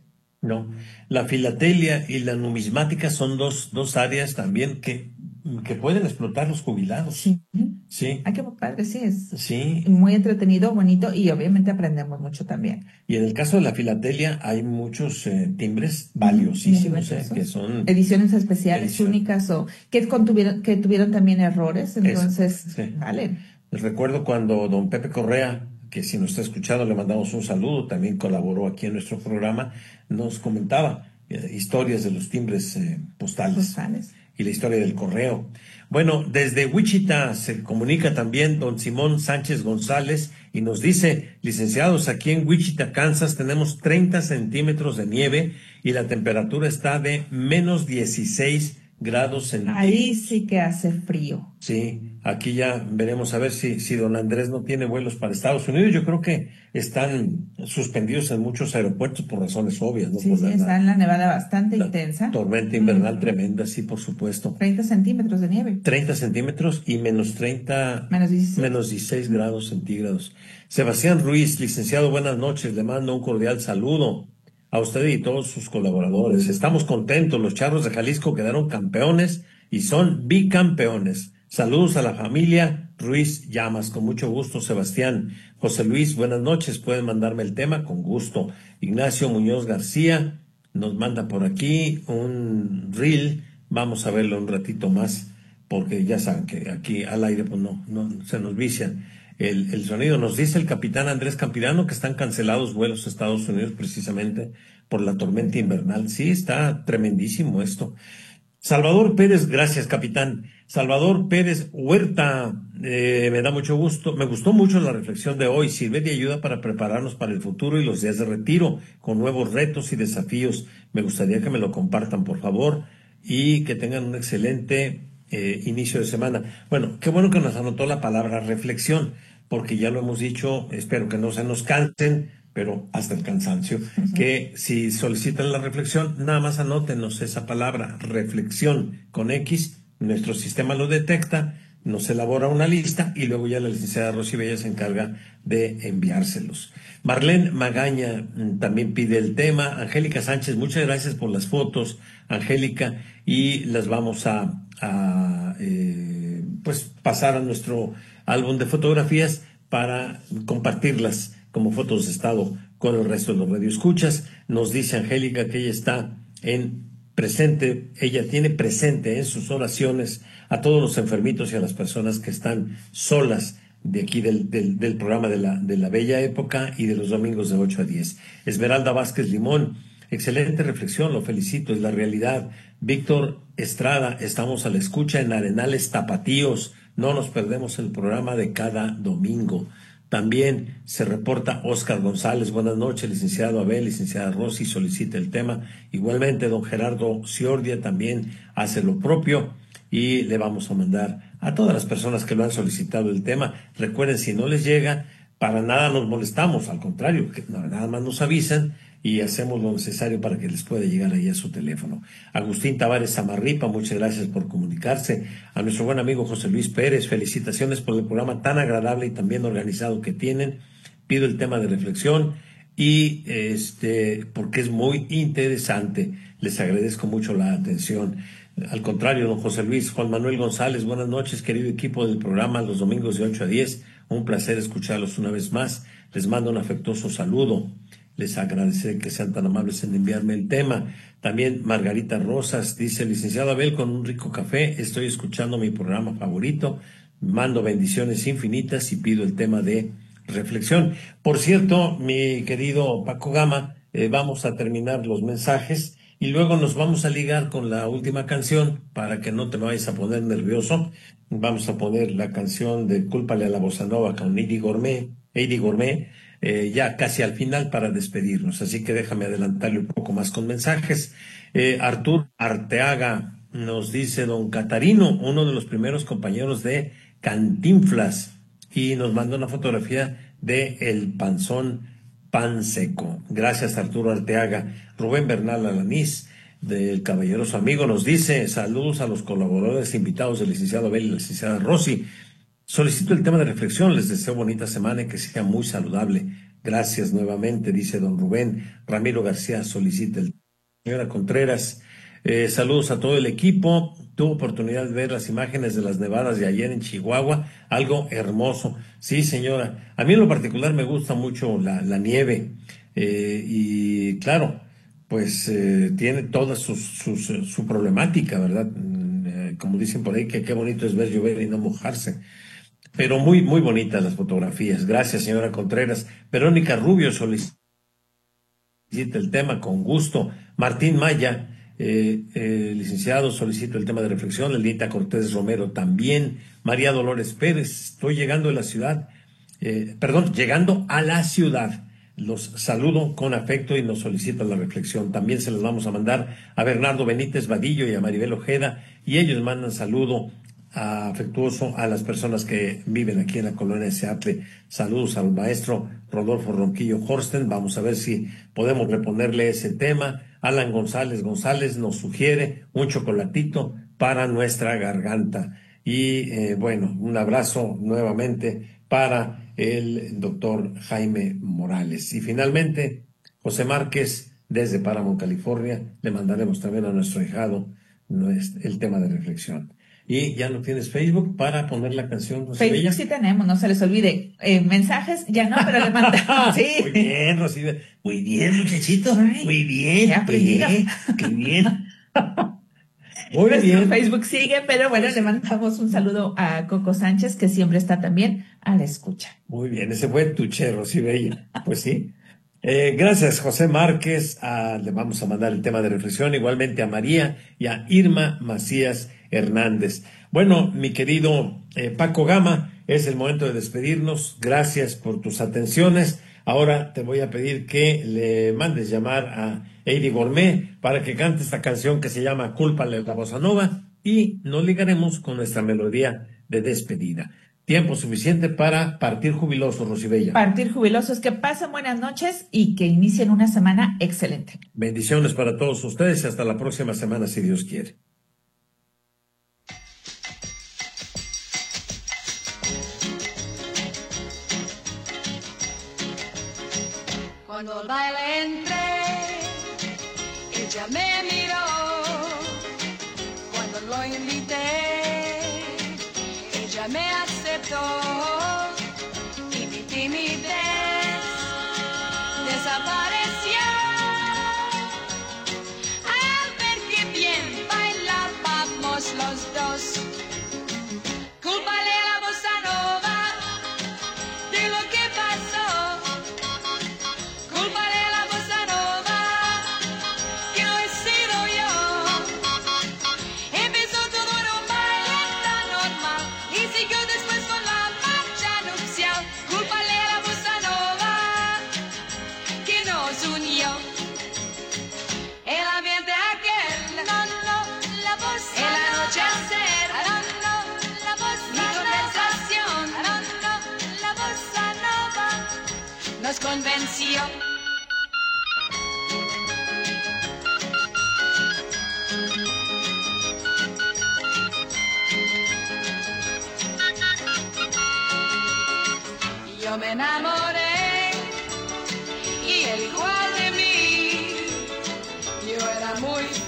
No, la filatelia y la numismática son dos, dos áreas también que, que pueden explotar los jubilados. Sí. Sí. Ay, qué padre, sí, es Sí. muy entretenido, bonito y obviamente aprendemos mucho también. Y en el caso de la filatelia hay muchos eh, timbres valiosísimos, eh, que son ediciones especiales, Edición. únicas o que contuvieron, que tuvieron también errores, entonces, Eso, sí. vale. Recuerdo cuando don Pepe Correa, que si nos está escuchando le mandamos un saludo, también colaboró aquí en nuestro programa, nos comentaba eh, historias de los timbres eh, postales, Postales. y la historia del correo. Bueno, desde Wichita se comunica también don Simón Sánchez González y nos dice, licenciados, aquí en Wichita, Kansas, tenemos treinta centímetros de nieve y la temperatura está de menos dieciséis grados centígrados. Ahí sí que hace frío. Sí, aquí ya veremos a ver si, si don Andrés no tiene vuelos para Estados Unidos. Yo creo que están suspendidos en muchos aeropuertos por razones obvias, ¿no? Sí, Por sí, la, está en la nevada bastante la intensa. tormenta invernal Mm. tremenda, sí, por supuesto. treinta centímetros de nieve. treinta centímetros y menos treinta, Menos dieciséis. menos dieciséis grados centígrados. Sebastián Ruiz, licenciado, buenas noches. Le mando un cordial saludo a usted y todos sus colaboradores. Estamos contentos. Los Charros de Jalisco quedaron campeones y son bicampeones. Saludos a la familia Ruiz Llamas. Con mucho gusto, Sebastián. José Luis, buenas noches. Pueden mandarme el tema con gusto. Ignacio Muñoz García nos manda por aquí un reel. Vamos a verlo un ratito más, porque ya saben que aquí al aire pues no, no se nos vicia el, el sonido. Nos dice el capitán Andrés Campirano que están cancelados vuelos a Estados Unidos precisamente por la tormenta invernal. Sí, está tremendísimo esto. Salvador Pérez, gracias capitán. Salvador Pérez Huerta, eh, me da mucho gusto, me gustó mucho la reflexión de hoy. Sirve de ayuda para prepararnos para el futuro y los días de retiro, con nuevos retos y desafíos. Me gustaría que me lo compartan, por favor, y que tengan un excelente eh, inicio de semana. Bueno, qué bueno que nos anotó la palabra reflexión, porque ya lo hemos dicho, espero que no se nos cansen, pero hasta el cansancio, uh-huh. que si solicitan la reflexión, nada más anótenos esa palabra, reflexión con X, nuestro sistema lo detecta, nos elabora una lista y luego ya la licenciada Rosy Bella se encarga de enviárselos. Marlene Magaña también pide el tema. Angélica Sánchez, muchas gracias por las fotos, Angélica, y las vamos a, a eh, pues pasar a nuestro álbum de fotografías para compartirlas como fotos de estado con el resto de los radioescuchas. Nos dice Angélica que ella está en presente, ella tiene presente en sus oraciones a todos los enfermitos y a las personas que están solas de aquí del, del, del programa de la, de la Bella Época y de los domingos de ocho a diez. Esmeralda Vázquez Limón, excelente reflexión, lo felicito, es la realidad. Víctor Estrada, estamos a la escucha en Arenales Tapatíos, no nos perdemos el programa de cada domingo. También se reporta Óscar González, buenas noches, licenciado Abel, licenciada Rosy, solicita el tema. Igualmente, don Gerardo Ciordia también hace lo propio y le vamos a mandar a todas las personas que lo han solicitado el tema. Recuerden, si no les llega, para nada nos molestamos, al contrario, que nada más nos avisan y hacemos lo necesario para que les pueda llegar ahí a su teléfono. Agustín Tavares Zamarripa, muchas gracias por comunicarse. A nuestro buen amigo José Luis Pérez, felicitaciones por el programa tan agradable y tan bien organizado que tienen. Pido el tema de reflexión y este porque es muy interesante. Les agradezco mucho la atención. Al contrario, don José Luis, Juan Manuel González, buenas noches, querido equipo del programa, los domingos de ocho a diez. Un placer escucharlos una vez más. Les mando un afectuoso saludo. Les agradeceré que sean tan amables en enviarme el tema. También Margarita Rosas dice, licenciado Abel, con un rico café, estoy escuchando mi programa favorito, mando bendiciones infinitas y pido el tema de reflexión. Por cierto, mi querido Paco Gama, eh, vamos a terminar los mensajes y luego nos vamos a ligar con la última canción para que no te vayas a poner nervioso. Vamos a poner la canción de Cúlpale a la Bossa Nova con Eddie Gourmet, Eddie Gourmet, Eh, ya casi al final para despedirnos, así que déjame adelantarle un poco más con mensajes. Eh, Artur Arteaga nos dice, don Catarino, uno de los primeros compañeros de Cantinflas, y nos manda una fotografía de El Panzón Pan Seco. Gracias, Arturo Arteaga. Rubén Bernal Alanís, del Caballeroso Amigo, nos dice, saludos a los colaboradores invitados del licenciado Abel y la licenciada Rosy. Solicito el tema de reflexión, les deseo bonita semana y que sea muy saludable. Gracias nuevamente, dice don Rubén. Ramiro García solicita el señora Contreras. Eh, saludos a todo el equipo. Tuve oportunidad de ver las imágenes de las nevadas de ayer en Chihuahua, algo hermoso. Sí, señora. A mí en lo particular me gusta mucho la, la nieve eh, y claro, pues eh, tiene toda sus, sus, su problemática, ¿verdad? Eh, como dicen por ahí, que qué bonito es ver llover y no mojarse. Pero muy, muy bonitas las fotografías. Gracias, señora Contreras. Verónica Rubio solicita el tema con gusto. Martín Maya, eh, eh, licenciado, solicito el tema de reflexión. Elita Cortés Romero también. María Dolores Pérez, estoy llegando a la ciudad, eh, perdón, llegando a la ciudad. Los saludo con afecto y nos solicito la reflexión. También se los vamos a mandar a Bernardo Benítez Vadillo y a Maribel Ojeda, y ellos mandan saludo afectuoso a las personas que viven aquí en la colonia Seattle. Saludos al maestro Rodolfo Ronquillo Horsten. Vamos a ver si podemos reponerle ese tema. Alan González González nos sugiere un chocolatito para nuestra garganta. Y eh, bueno, un abrazo nuevamente para el doctor Jaime Morales. Y finalmente, José Márquez, desde Paramount, California, le mandaremos también a nuestro hijado el tema de reflexión. Y ya no tienes Facebook para poner la canción, Rosibella. Facebook sí tenemos, no se les olvide. Eh, mensajes ya no, pero le mandamos. Sí. Muy bien, Rosibella. Muy bien, muchachito. Muy bien. Ya, Muy bien. Qué bien. Muy Nuestro bien. Facebook sigue, pero bueno, le mandamos un saludo a Coco Sánchez, que siempre está también a la escucha. Muy bien, ese fue tu che, Rosibella. Pues sí. Eh, gracias, José Márquez. Ah, le vamos a mandar el tema de reflexión, igualmente a María y a Irma Macías Hernández. Bueno, mi querido eh, Paco Gama, es el momento de despedirnos. Gracias por tus atenciones. Ahora te voy a pedir que le mandes llamar a Eddie Gourmet para que cante esta canción que se llama Cúlpale la bossa nova, y nos ligaremos con nuestra melodía de despedida. Tiempo suficiente para partir jubilosos, Rosibella. Partir jubilosos, que pasen buenas noches y que inicien una semana excelente. Bendiciones para todos ustedes y hasta la próxima semana, si Dios quiere. Cuando al baile entré, ella me miró. Cuando lo invité, ella me aceptó. Y mi timidez desapareció al ver que bien bailábamos los dos. Cúlpale a la bossa nova de lo que pasó. Cúlpale a la bossa nova que no he sido yo. Empezó todo en un baile tan normal y siguió después con la marcha nupcial. Cúlpale a la bossa nova que nos unió. El ambiente aquel, no, no, la bossa el anochecer, no, no, la bossa mi conversación, no, no, la bossa nova nos convenció. Yo me enamoré y él igual de mí. Yo era muy